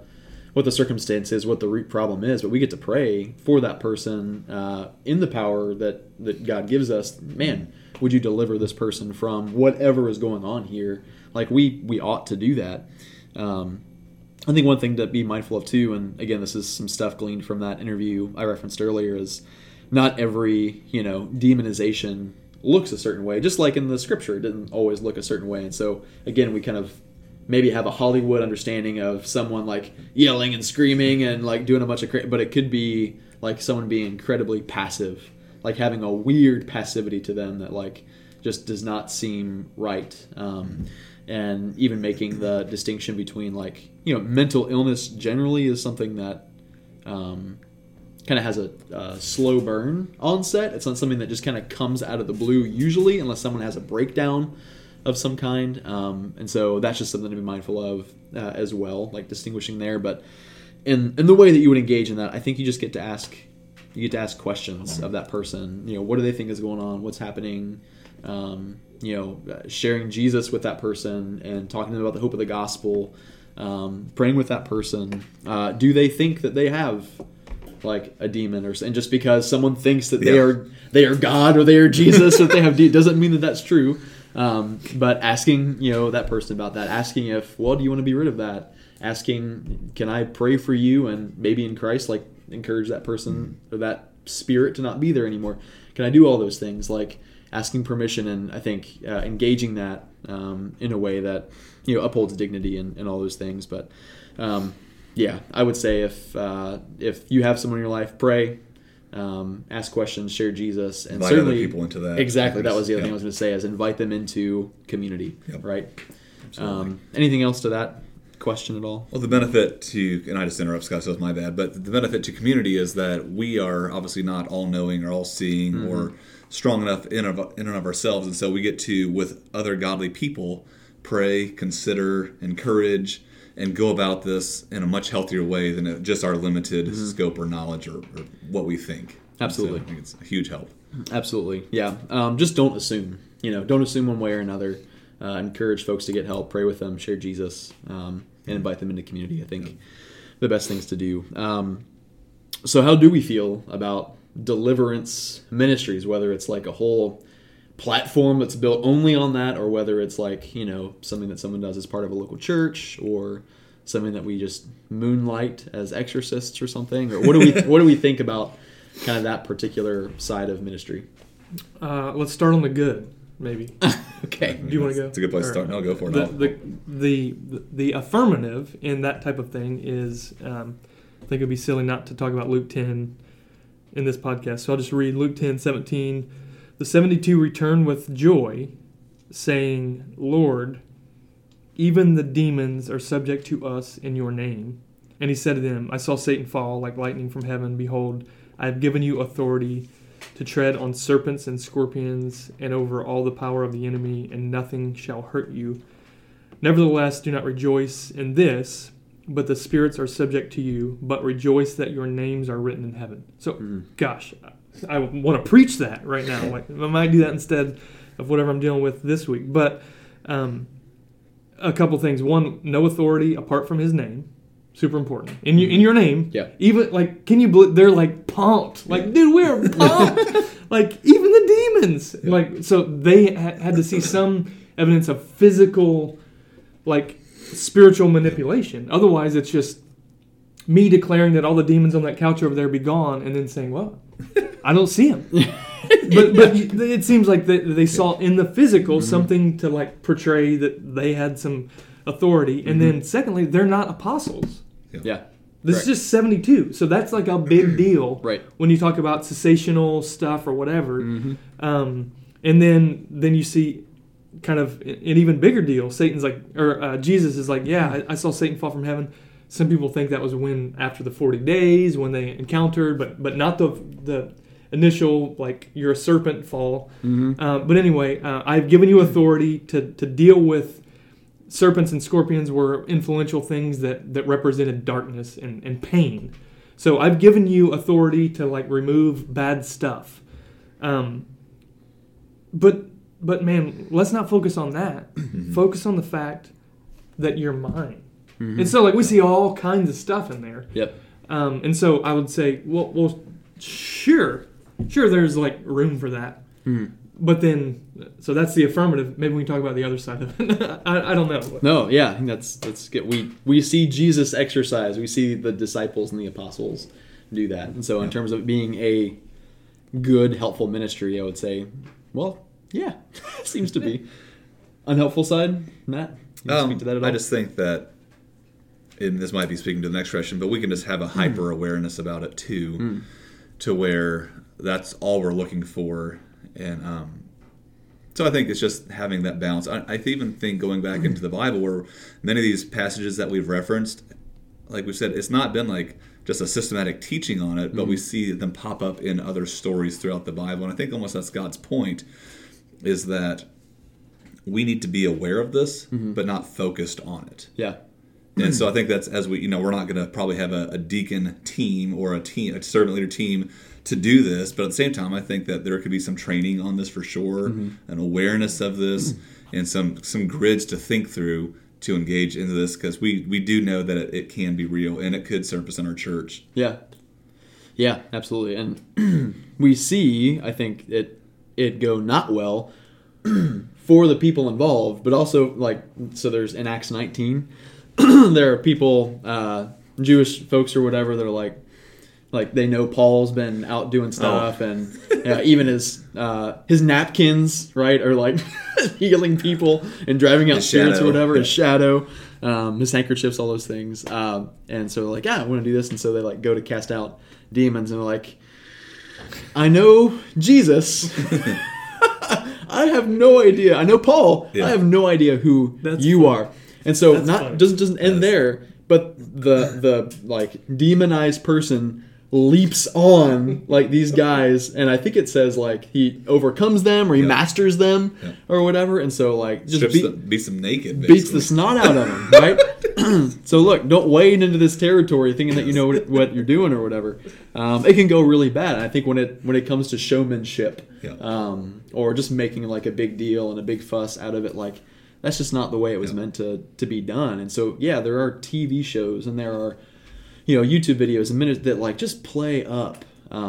C: what the circumstance is, what the root problem is, but we get to pray for that person uh, in the power that, that God gives us. Man, would you deliver this person from whatever is going on here? Like we we ought to do that. Um, I think one thing to be mindful of too, and again, this is some stuff gleaned from that interview I referenced earlier, is not every, you know, demonization looks a certain way. Just like in the scripture, it didn't always look a certain way. And so again, we kind of maybe have a Hollywood understanding of someone like yelling and screaming and like doing a bunch of, cra- but it could be like someone being incredibly passive, like having a weird passivity to them that like just does not seem right. Um, and even making the distinction between like, you know, mental illness generally is something that um, kind of has a, a slow burn onset. It's not something that just kind of comes out of the blue usually, unless someone has a breakdown of some kind. Um, and so that's just something to be mindful of uh, as well, like distinguishing there. But in in the way that you would engage in that, I think you just get to ask, you get to ask questions of that person. You know, what do they think is going on? What's happening? Um, you know, uh, sharing Jesus with that person and talking to them about the hope of the gospel, um, praying with that person. Uh, do they think that they have like a demon, or and just because someone thinks that they
A: Yeah.
C: are they are God or they are Jesus or they have de- doesn't mean that that's true. Um, but asking, you know, that person about that, asking if, well, do you want to be rid of that? Asking, can I pray for you and maybe in Christ, like encourage that person or that spirit to not be there anymore? Can I do all those things? Like asking permission and I think uh, engaging that um, in a way that, you know, upholds dignity and, and all those things. But um, yeah, I would say if uh, if you have someone in your life, pray. Um, ask questions, share Jesus, and
A: Invite
C: certainly
A: other people into that.
C: Exactly, that was the other
A: Yeah.
C: thing I was going to say: is invite them into community.
A: Yep.
C: Right.
A: Absolutely.
C: Um, anything else to that question at all?
A: Well, the benefit to, and I just interrupt Scott, so it's my bad, but the benefit to community is that we are obviously not all-knowing or all-seeing
C: Mm-hmm.
A: or strong enough in, of, in and of ourselves, and so we get to, with other godly people, pray, consider, encourage, and go about this in a much healthier way than just our limited
C: Mm-hmm.
A: scope or knowledge or, or what we think.
C: Absolutely.
A: So I think it's a huge help.
C: Absolutely, yeah. Um, just don't assume. You know, don't assume one way or another. Uh, encourage folks to get help, pray with them, share Jesus, um, and invite them into community. I think the best things to do. Um, so, how do we feel about deliverance ministries? Whether it's like a whole platform that's built only on that, or whether it's like, you know, something that someone does as part of a local church, or something that we just moonlight as exorcists or something. Or what do we what do we think about kind of that particular side of ministry?
B: Uh, let's start on the good, maybe.
C: Okay.
B: Do you want to go?
A: It's a good place to
B: Or-
A: start. No, go for it.
B: The,
A: I'll-
B: the, the, the, the affirmative in that type of thing is, um, I think it would be silly not to talk about Luke ten in this podcast. So I'll just read Luke ten seventeen. The seventy-two returned with joy, saying, Lord, even the demons are subject to us in your name. And he said to them, I saw Satan fall like lightning from heaven. Behold, I have given you authority to tread on serpents and scorpions and over all the power of the enemy, and nothing shall hurt you. Nevertheless, do not rejoice in this, but the spirits are subject to you, but rejoice that your names are written in heaven. So,
C: Mm.
B: gosh, I want to preach that right now. Like, I might do that instead of whatever I'm dealing with this week. But um, a couple things. One, no authority apart from his name. Super important. In your, in your name.
C: Yeah.
B: Even, like, can you believe, they're like pumped. Like, dude, we're pumped. Like, even the demons.
A: Yeah.
B: Like, so they ha- had to see some evidence of physical, like, spiritual manipulation. Otherwise, it's just me declaring that all the demons on that couch over there be gone, and then saying, well, I don't see them. but but it seems like they, they saw in the physical
C: Mm-hmm.
B: something to like portray that they had some authority. And
C: Mm-hmm.
B: then secondly, they're not apostles.
C: Yeah.
B: This
C: Right.
B: is just seventy-two. So that's like a big deal
C: Right.
B: when you talk about cessational stuff or whatever.
C: Mm-hmm.
B: Um, and then then you see kind of an even bigger deal. Satan's like, or uh, Jesus is like, yeah, I, I saw Satan fall from heaven. Some people think that was when after the forty days when they encountered, but but not the the initial like you're a serpent fall.
C: Mm-hmm.
B: Uh, but anyway, uh, I've given you authority to to deal with serpents and scorpions were influential things that that represented darkness and, and pain. So I've given you authority to like remove bad stuff. Um, but but man, let's not focus on that. Focus on the fact that you're mine.
C: Mm-hmm.
B: And so like we see all kinds of stuff in there.
C: Yep.
B: Um, and so I would say, well, well, sure, sure, there's like room for that.
C: Mm-hmm.
B: But then, so that's the affirmative. Maybe we can talk about the other side of it. I, I don't know.
C: No, yeah, I think that's that's good. We we see Jesus exercise. We see the disciples and the apostles do that. And so, in
A: Yeah.
C: terms of being a good, helpful ministry, I would say, well, yeah, seems to be. Unhelpful side, Matt. You
A: Um,
C: speak to that at all?
A: I just think that, and this might be speaking to the next question, but we can just have a hyper awareness about it too,
C: Mm.
A: to where that's all we're looking for. And um, so I think it's just having that balance. I, I even think going back into the Bible, where many of these passages that we've referenced, like we've said, it's not been like just a systematic teaching on it, but we see them pop up in other stories throughout the Bible. And I think almost that's God's point, is that we need to be aware of this, but not focused on it.
C: Yeah.
A: And so I think that's, as we, you know, we're not going to probably have a, a deacon team or a team, a servant leader team to do this, but at the same time, I think that there could be some training on this for sure, an awareness of this, and some some grids to think through to engage into this, because we, we do know that it, it can be real and it could surface in our church.
C: Yeah. Yeah, absolutely. And we see, I think, it it go not well for the people involved, but also, like, so there's in Acts nineteen, there are people, uh, Jewish folks or whatever, that are like, like they know Paul's been out doing stuff,
A: Oh.
C: and yeah, even his uh, his napkins, right, are like healing people and driving out
A: His
C: spirits
A: shadow.
C: or whatever. His
A: Yeah.
C: shadow, um, his handkerchiefs, all those things. Um, and so they're like, yeah, I want to do this, and so they like go to cast out demons, and they're like, I know Jesus. I have no idea. I know Paul.
A: Yeah.
C: I have no idea who
B: That's
C: you
B: funny.
C: are. And so
B: That's
C: not
B: funny.
C: doesn't doesn't end
A: Yes.
C: there, but the the like demonized person leaps on like these guys, and I think it says like he overcomes them or he
A: Yeah.
C: masters them
A: Yeah.
C: or whatever, and so like just
A: Strips
C: beat,
A: them, beats them naked,
C: beats
A: basically.
C: the snot out of them, right? So look, don't wade into this territory thinking that you know what, what you're doing or whatever. Um, it can go really bad. I think when it when it comes to showmanship,
A: Yeah.
C: um, or just making like a big deal and a big fuss out of it, like that's just not the way it was
A: Yeah.
C: meant to to be done. And so yeah, there are T V shows and there are you know YouTube videos and minutes that like just play up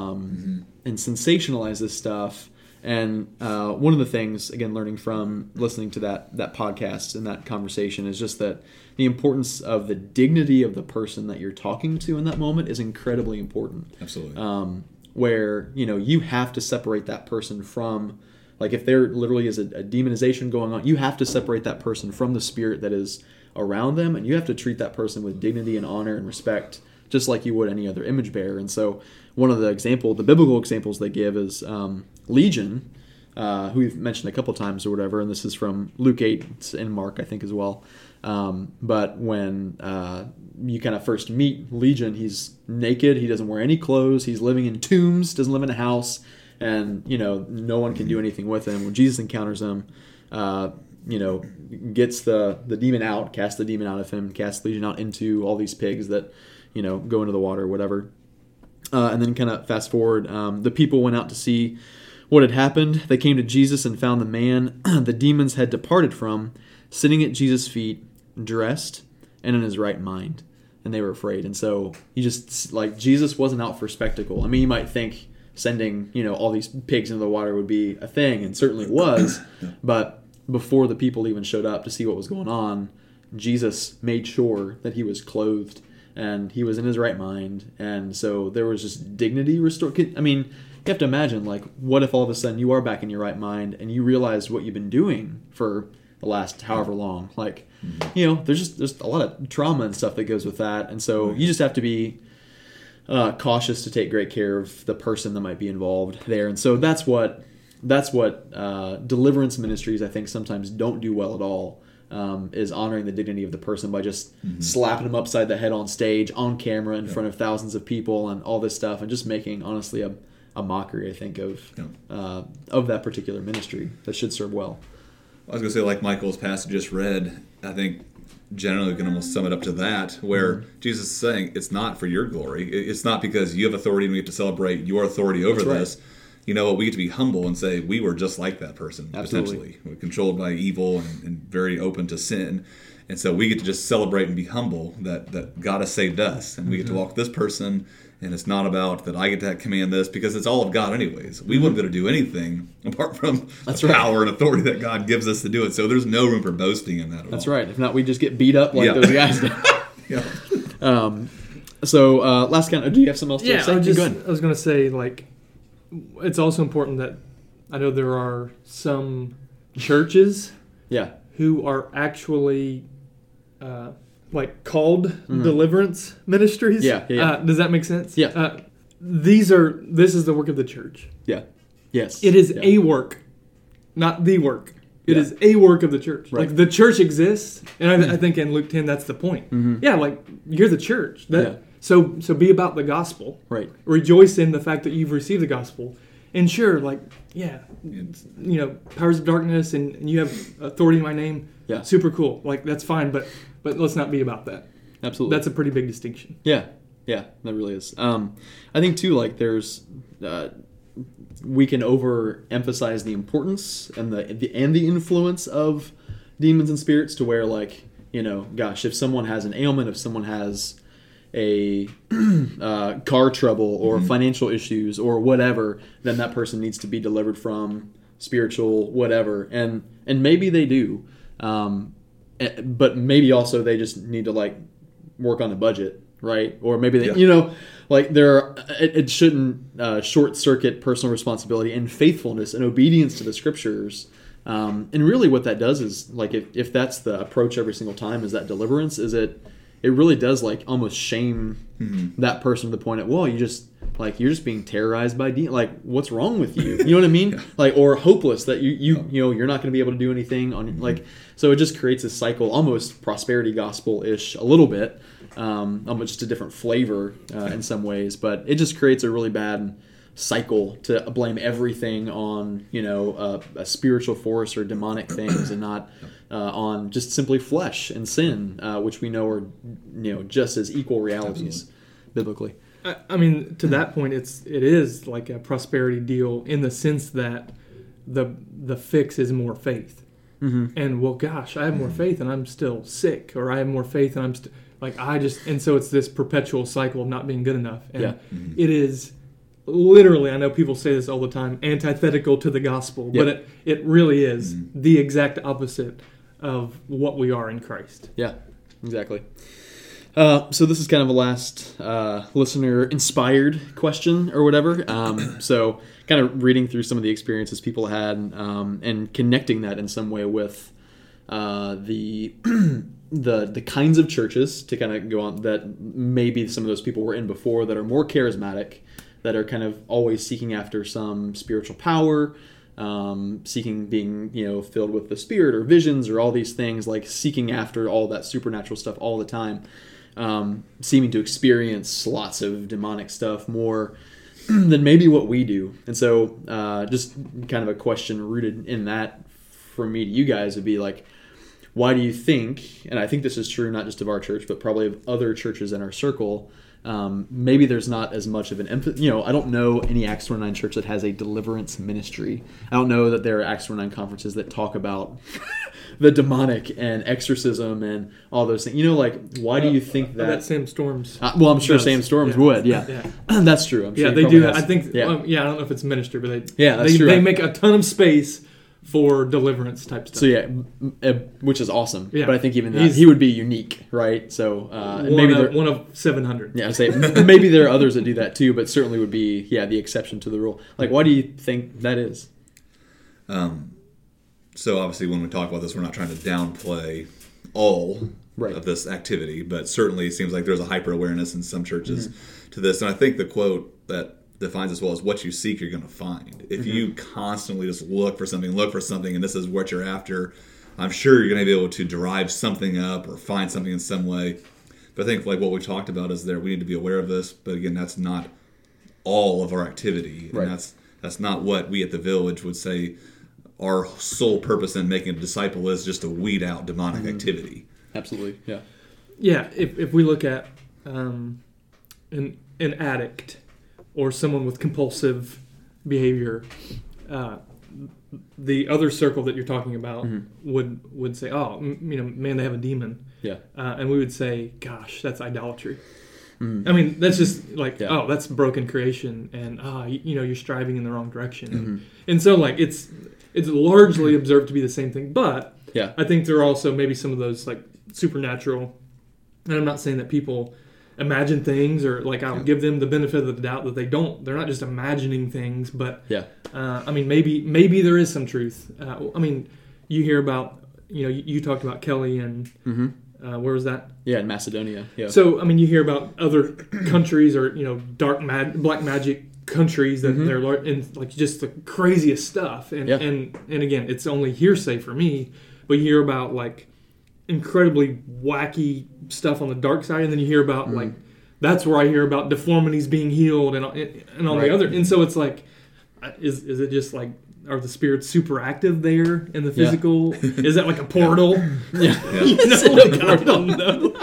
C: um, and sensationalize this stuff. And uh, one of the things, again, learning from listening to that that podcast and that conversation is just that the importance of the dignity of the person that you're talking to in that moment is incredibly important.
A: Absolutely.
C: Um, where, you know, you have to separate that person from, like if there literally is a, a demonization going on, you have to separate that person from the spirit that is around them, and you have to treat that person with dignity and honor and respect, just like you would any other image bearer. And so one of the example, the biblical examples they give is um, Legion, uh, who we've mentioned a couple times or whatever, and this is from Luke eight and Mark, I think, as well. Um, but when uh, you kind of first meet Legion, he's naked, he doesn't wear any clothes, he's living in tombs, doesn't live in a house, and, you know, no one can do anything with him. When Jesus encounters him, uh, you know, gets the, the demon out, casts the demon out of him, casts Legion out into all these pigs that, you know, go into the water or whatever. Uh, and then kind of fast forward, um, the people went out to see what had happened. They came to Jesus and found the man the demons had departed from, sitting at Jesus' feet, dressed and in his right mind. And they were afraid. And so he just, like, Jesus wasn't out for spectacle. I mean, you might think sending, you know, all these pigs into the water would be a thing, and certainly was. But before the people even showed up to see what was going on, Jesus made sure that he was clothed and he was in his right mind. And so there was just dignity restored. I mean, you have to imagine, like, what if all of a sudden you are back in your right mind and you realize what you've been doing for the last however long? Like, mm-hmm. you know, there's just there's a lot of trauma and stuff that goes with that. And so mm-hmm. you just have to be uh, cautious to take great care of the person that might be involved there. And so that's what that's what uh, deliverance ministries, I think, sometimes don't do well at all. Um, is honoring the dignity of the person by just mm-hmm. slapping them upside the head on stage, on camera, in yeah. front of thousands of people, and all this stuff, and just making, honestly, a, a mockery, I think, of yeah. uh, of that particular ministry that should serve well.
A: I was going to say, like Michael's passage just read, I think generally we can almost sum it up to that, where mm-hmm. Jesus is saying it's not for your glory. It's not because you have authority and we have to celebrate your authority over
C: That's
A: this.
C: Right.
A: You know what? We get to be humble and say we were just like that person,
C: Absolutely.
A: potentially. We're controlled by evil and, and very open to sin. And so we get to just celebrate and be humble that, that God has saved us. And we get to walk with this person. And it's not about that I get to command this, because it's all of God anyways. We wouldn't be able to do anything apart from
C: That's
A: the
C: right.
A: power and authority that God gives us to do it. So there's no room for boasting in that at
C: That's
A: all.
C: right. If not, we just get beat up like
A: Yeah.
C: those guys did.
A: Yeah.
C: Um, so uh, last kind of, do you have something else to
B: Yeah,
C: say?
B: I was just
C: Go ahead.
B: I was gonna say, like, it's also important that I know there are some churches
C: Yeah.
B: who are actually uh, like called deliverance ministries.
C: Mm-hmm. Yeah, yeah, yeah.
B: Uh, does that make sense?
C: Yeah.
B: Uh, these are this is the work of the church.
C: Yeah. Yes.
B: It is
C: Yeah.
B: a work, not the work. It
C: Yeah.
B: is a work of the church.
C: Right.
B: Like the church exists, and I, I think in Luke ten that's the point. Yeah, like you're the church. That
C: Yeah.
B: so so be about the gospel.
C: Right.
B: Rejoice in the fact that you've received the gospel, and sure, like yeah, you know, powers of darkness, and, and you have authority in my name.
C: Yeah.
B: Super cool. Like that's fine, but but let's not be about that.
C: Absolutely.
B: That's a pretty big distinction.
C: Yeah, yeah, that really is. Um, I think too, like there's, uh, we can overemphasize the importance and the, the and the influence of demons and spirits to where, like, you know, gosh, if someone has an ailment, if someone has a uh, car trouble or financial issues or whatever, then that person needs to be delivered from spiritual whatever, and and maybe they do, um, eh, but maybe also they just need to like work on the budget, right? Or maybe they,
A: Yeah.
C: you know, like there, are, it, it shouldn't uh, short circuit personal responsibility and faithfulness and obedience to the scriptures. Um, and really, what that does is like if, if that's the approach every single time, is that deliverance? Is it? It really does like almost shame
A: Mm-hmm.
C: that person to the point of, well, you just like you're just being terrorized by demons. Like, what's wrong with you? You know what I mean? Like, or hopeless that you you you know you're not going to be able to do anything on like. So it just creates a cycle, almost prosperity gospel ish, a little bit, um, almost just a different flavor uh, in some ways. But it just creates a really bad cycle to blame everything on you know uh, a spiritual force or demonic things, and not uh, on just simply flesh and sin, uh, which we know are you know just as equal realities biblically.
B: I, I mean, to that point, it's it is like a prosperity deal in the sense that the the fix is more faith.
C: Mm-hmm.
B: And well, gosh, I have more faith and I'm still sick, or I have more faith and I'm st- like I just and so it's this perpetual cycle of not being good enough. And
C: Yeah.
B: it is literally, I know people say this all the time, antithetical to the gospel, but
C: Yeah.
B: it it really is the exact opposite of what we are in Christ.
C: Yeah, exactly. Uh, so this is kind of a last uh, listener-inspired question or whatever. Um, so kind of reading through some of the experiences people had um, and connecting that in some way with uh, the the the kinds of churches to kind of go on that maybe some of those people were in before that are more charismatic, that are kind of always seeking after some spiritual power, um, seeking being, you know, filled with the Spirit or visions or all these things, like seeking after all that supernatural stuff all the time, um, seeming to experience lots of demonic stuff more than maybe what we do. And so uh, just kind of a question rooted in that from me to you guys would be like, why do you think, and I think this is true not just of our church, but probably of other churches in our circle, Um, maybe there's not as much of an emphasis. You know, I don't know any Acts twenty-nine church that has a deliverance ministry. I don't know that there are Acts twenty-nine conferences that talk about the demonic and exorcism and all those things. You know, like, why do you think
B: I
C: that?
B: bet Sam Storms.
C: Uh, well, I'm sure
B: does.
C: Sam Storms
B: Yeah.
C: would. Yeah,
B: Yeah.
C: that's true. I'm sure
B: Yeah,
C: he
B: they
C: probably
B: do.
C: has.
B: I think.
C: Yeah,
B: Yeah. yeah, I don't know if it's ministry, but they.
C: Yeah, that's
B: they,
C: true.
B: They make a ton of space for deliverance type stuff.
C: so yeah, m- uh, which is awesome.
B: Yeah.
C: But I think even that
B: He's-
C: he would be unique, right? So uh, and
B: one,
C: maybe
B: of,
C: there,
B: one of seven hundred.
C: yeah, I say maybe there are others that do that too, but certainly would be yeah the exception to the rule. Like, why do you think that is?
A: Um, so obviously when we talk about this, we're not trying to downplay all
C: Right.
A: of this activity, but certainly it seems like there's a hyper awareness in some churches to this. And I think the quote that defines as well as what you seek, you're going to find. If you constantly just look for something, look for something, and this is what you're after, I'm sure you're going to be able to derive something up or find something in some way. But I think like what we talked about is there, we need to be aware of this. But again, that's not all of our activity. And
C: Right.
A: that's that's not what we at the Village would say our sole purpose in making a disciple is, just to weed out demonic activity.
C: Absolutely, yeah.
B: Yeah, if if we look at um, an an addict or someone with compulsive behavior, uh, the other circle that you're talking about
C: Mm-hmm.
B: would would say, oh, m- you know, man, they have a demon,
C: Yeah.
B: uh, and we would say, gosh, that's idolatry.
C: Mm.
B: I mean, that's just like,
C: Yeah.
B: oh, that's broken creation, and ah, you, you know, you're striving in the wrong direction,
C: Mm-hmm.
B: and, and so like it's it's largely observed to be the same thing, but
C: Yeah.
B: I think there are also maybe some of those like supernatural, and I'm not saying that people imagine things or like I'll
A: Yeah.
B: give them the benefit of the doubt that they don't. They're not just imagining things, but
C: Yeah.
B: uh, I mean, maybe maybe there is some truth. Uh, I mean, you hear about, you know, you, you talked about Kelly and
C: Mm-hmm.
B: uh, where was that?
C: Yeah, in Macedonia. Yeah.
B: So I mean, you hear about other countries or you know, dark mag- black magic countries that
C: Mhm.
B: they're lar- and like just the craziest stuff. And
C: Yeah.
B: and and again, it's only hearsay for me, but you hear about like incredibly wacky stuff on the dark side, and then you hear about
C: Mm-hmm.
B: like that's where I hear about deformities being healed and and on
C: Right.
B: the other. And so it's like, is is it just like, are the spirits super active there in the
C: Yeah.
B: physical? Is that like a portal?
C: Yeah.
B: You know, like, I don't know.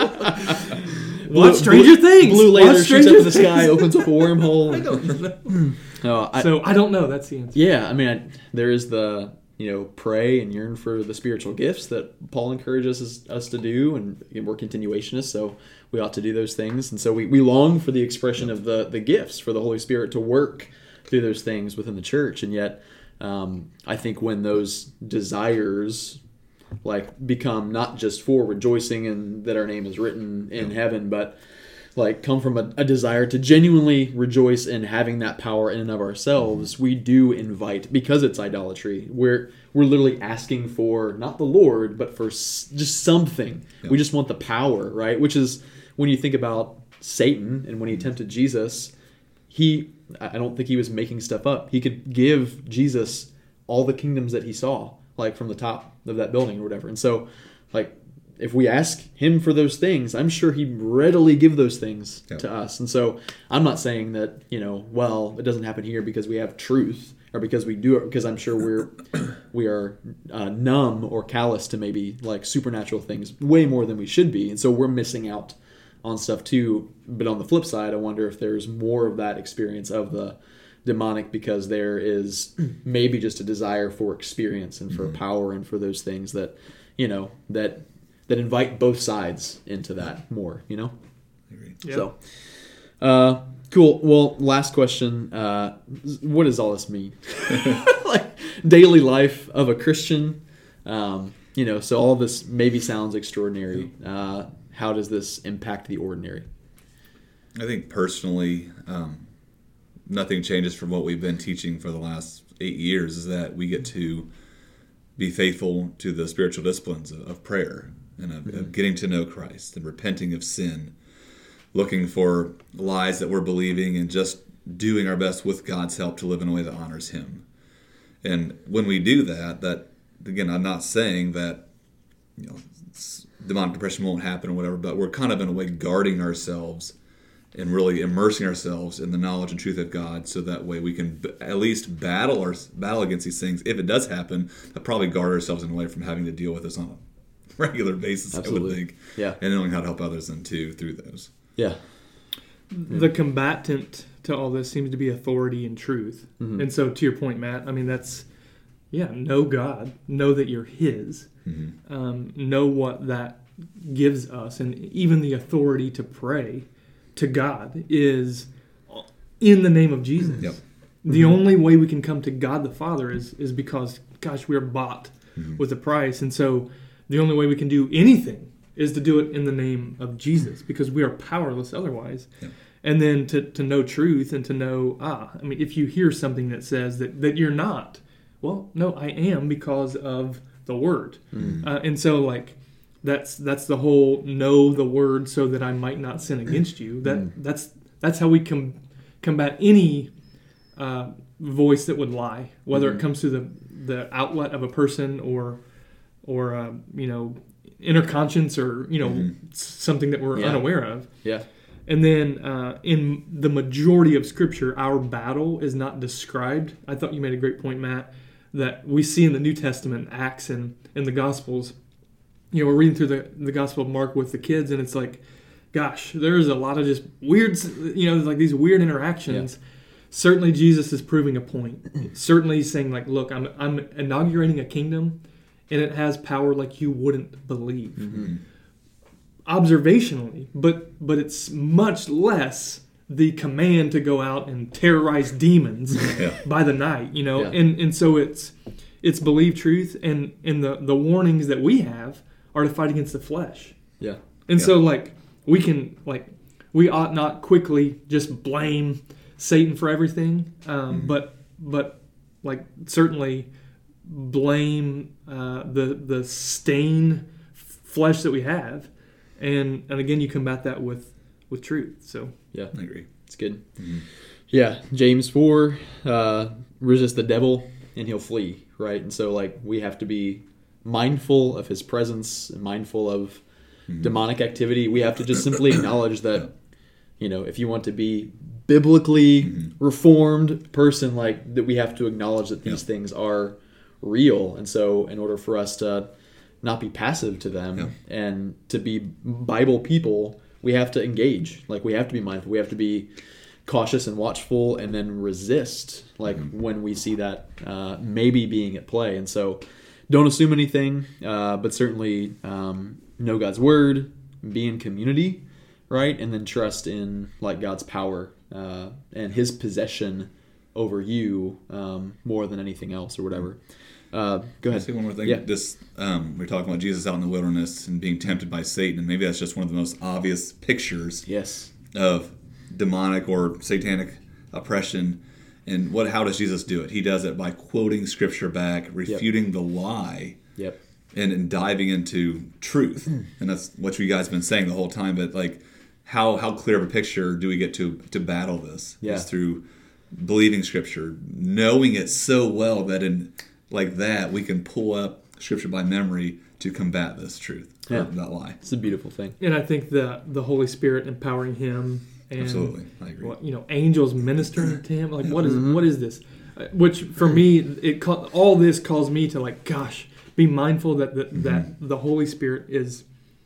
B: Watch Stranger Things.
C: Blue
B: Watch
C: laser shoots
B: Stranger
C: up in the
B: Things.
C: sky, opens up a wormhole.
B: I don't know.
C: Oh, I,
B: So I don't know. That's the answer.
C: yeah, I mean, I, there is the, you know, pray and yearn for the spiritual gifts that Paul encourages us, us to do, and we're continuationists, so we ought to do those things. And so we, we long for the expression of the, the gifts, for the Holy Spirit to work through those things within the church. And yet, um, I think when those desires like become not just for rejoicing and that our name is written in heaven, but like come from a, a desire to genuinely rejoice in having that power in and of ourselves, we do invite, because it's idolatry, we're we're literally asking for not the Lord, but for s- just something.
A: Yeah.
C: We just want the power, right? Which is when you think about Satan and when he tempted Jesus, he I don't think he was making stuff up. He could give Jesus all the kingdoms that he saw, like from the top of that building or whatever. And so, like, if we ask him for those things, I'm sure he'd readily give those things
A: Yeah.
C: to us. And so I'm not saying that, you know, well, it doesn't happen here because we have truth or because we do it, because I'm sure we're we are uh, numb or callous to maybe like supernatural things way more than we should be. And so we're missing out on stuff too. But on the flip side, I wonder if there's more of that experience of the demonic because there is maybe just a desire for experience and for
A: Mm-hmm.
C: power and for those things that, you know, that that invite both sides into that more, you know?
A: I agree.
B: Yeah.
C: So, uh, cool. Well, last question. Uh, what does all this mean? Like, daily life of a Christian. Um, you know, so all this maybe sounds extraordinary. Uh, how does this impact the ordinary?
A: I think personally, um, nothing changes from what we've been teaching for the last eight years, is that we get to be faithful to the spiritual disciplines of, of prayer and of, of getting to know Christ and repenting of sin, looking for lies that we're believing and just doing our best with God's help to live in a way that honors Him. And when we do that, that, again, I'm not saying that, you know, demonic oppression won't happen or whatever, but we're kind of in a way guarding ourselves and really immersing ourselves in the knowledge and truth of God, so that way we can b- at least battle our battle against these things. If it does happen, but probably guard ourselves in a way from having to deal with this on a regular basis.
C: Absolutely.
A: I would think,
C: Yeah.
A: and knowing how to help others then too through those.
C: Yeah.
B: The combatant to all this seems to be authority and truth.
C: Mhm.
B: And so, to your point, Matt, I mean, that's, yeah, know God, know that you're His,
A: Mm-hmm.
B: um, know what that gives us, and even the authority to pray to God is in the name of Jesus.
A: Yep.
B: The only way we can come to God the Father is is because, gosh, we're bought
A: Mm-hmm.
B: with a price. And so the only way we can do anything is to do it in the name of Jesus, because we are powerless otherwise.
A: Yep.
B: And then to, to know truth and to know, ah, I mean, if you hear something that says that, that you're not, well, no, I am because of the Word.
A: Mm-hmm.
B: Uh, and so, like, that's that's the whole know the Word so that I might not sin against you. That
A: Mm-hmm.
B: that's that's how we com- combat any uh, voice that would lie, whether
A: Mm-hmm.
B: it comes through the the outlet of a person or or uh, you know, inner conscience, or you know,
A: Mm-hmm.
B: s- something that we're
C: Yeah.
B: unaware of.
C: Yeah.
B: And then uh, in the majority of Scripture, our battle is not described. I thought you made a great point, Matt, that we see in the New Testament, Acts and in the Gospels. You know, we're reading through the, the Gospel of Mark with the kids, and it's like, gosh, there's a lot of just weird, you know, like these weird interactions. certainly Jesus is proving a point. Certainly he's saying, like, look, I'm I'm inaugurating a kingdom, and it has power like you wouldn't believe.
A: Mm-hmm.
B: Observationally, but but it's much less the command to go out and terrorize demons
A: Yeah.
B: by the night, you know.
C: Yeah.
B: And and so it's it's believe truth, and and the the warnings that we have are to fight against the flesh.
C: Yeah.
B: And
A: Yeah.
B: so, like, we can, like, we ought not quickly just blame Satan for everything, um,
A: Mm-hmm.
B: but, but, like, certainly blame uh, the the stained flesh that we have, and and again, you combat that with with truth. So
C: Yeah.
A: I agree.
C: It's good.
A: Mhm.
C: Yeah, James four, uh, resist the devil and he'll flee, right? And so, like, we have to be mindful of his presence and mindful of
A: Mhm.
C: demonic activity. We have to just simply acknowledge that, you know, if you want to be biblically
A: Mhm.
C: reformed person, like, that we have to acknowledge that these
A: Yeah.
C: things are real. And so, in order for us to not be passive to them
A: Yeah.
C: and to be Bible people, we have to engage. Like, we have to be mindful. We have to be cautious and watchful, and then resist, like,
A: Mm-hmm.
C: when we see that uh, maybe being at play. And so, don't assume anything, uh, but certainly um, know God's word, be in community, right? And then trust in, like, God's power uh, and his possession over you um, more than anything else or whatever. Uh, go
A: Can I
C: ahead.
A: say one more thing?
C: Yeah.
A: This um, we're talking about Jesus out in the wilderness and being tempted by Satan, and maybe that's just one of the most obvious pictures
C: Yes.
A: of demonic or satanic oppression. And what? How does Jesus do it? He does it by quoting Scripture back, refuting the lie,
C: Yep.
A: and, and diving into truth. And that's what you guys have been saying the whole time. But, like, how how clear of a picture do we get to to battle this?
C: Yeah.
A: Is through believing Scripture, knowing it so well that in like that we can pull up Scripture by memory to combat this truth, or
C: Yeah.
A: that lie.
C: It's a beautiful thing.
B: and I think the the Holy Spirit empowering him, and
A: Absolutely, I agree.
B: what, you know, angels ministering to him. Like, what is what is this? Uh, Which for me, it ca- all this calls me to, like, gosh, be mindful that the, that the Holy Spirit is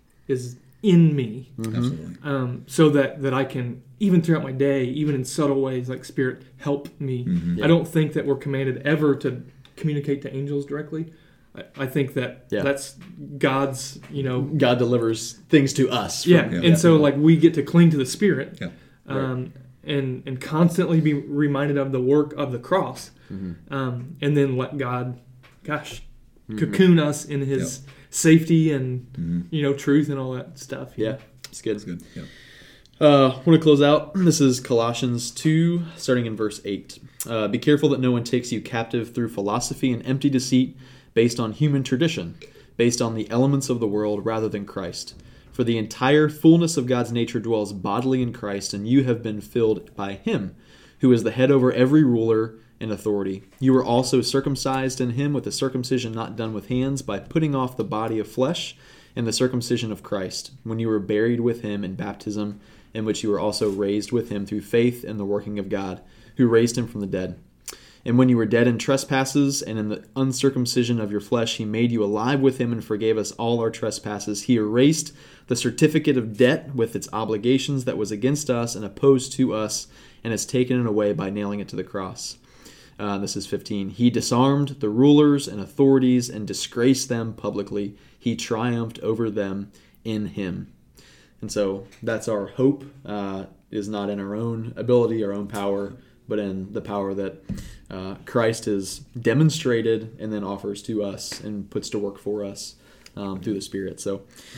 B: is in me,
A: Absolutely.
B: um, so that that I can, even throughout my day, even in subtle ways, like, Spirit, help me.
A: Mhm.
B: I don't think that we're commanded ever to communicate to angels directly. I, I think that
C: Yeah.
B: that's God's, you know,
C: God delivers things to us. from-
B: yeah.
A: Yeah.
B: And so, like, we get to cling to the Spirit,
A: Yeah.
B: um, and and constantly be reminded of the work of the cross,
C: Mm-hmm.
B: um, and then let God, gosh, cocoon us in His
A: Yep.
B: safety and
A: Mhm.
B: you know, truth and all that stuff.
C: Yeah, it's good.
A: That's good. Yeah.
C: Uh, I want to close out. This is Colossians two, starting in verse eight. Uh, Be careful that no one takes you captive through philosophy and empty deceit based on human tradition, based on the elements of the world rather than Christ. For the entire fullness of God's nature dwells bodily in Christ, and you have been filled by Him, who is the head over every ruler and authority. You were also circumcised in Him with a circumcision not done with hands, by putting off the body of flesh and the circumcision of Christ, when you were buried with Him in baptism, in which you were also raised with Him through faith in the working of God, who raised Him from the dead. And when you were dead in trespasses and in the uncircumcision of your flesh, He made you alive with Him and forgave us all our trespasses. He erased the certificate of debt with its obligations that was against us and opposed to us, and has taken it away by nailing it to the cross. Uh, this is fifteen. He disarmed the rulers and authorities and disgraced them publicly. He triumphed over them in Him. And so that's our hope. Uh, is not in our own ability, our own power, but in the power that uh, Christ has demonstrated and then offers to us and puts to work for us um, through the Spirit. So,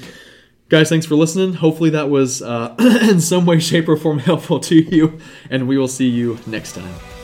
C: guys, thanks for listening. Hopefully that was uh, in some way, shape, or form helpful to you, and we will see you next time.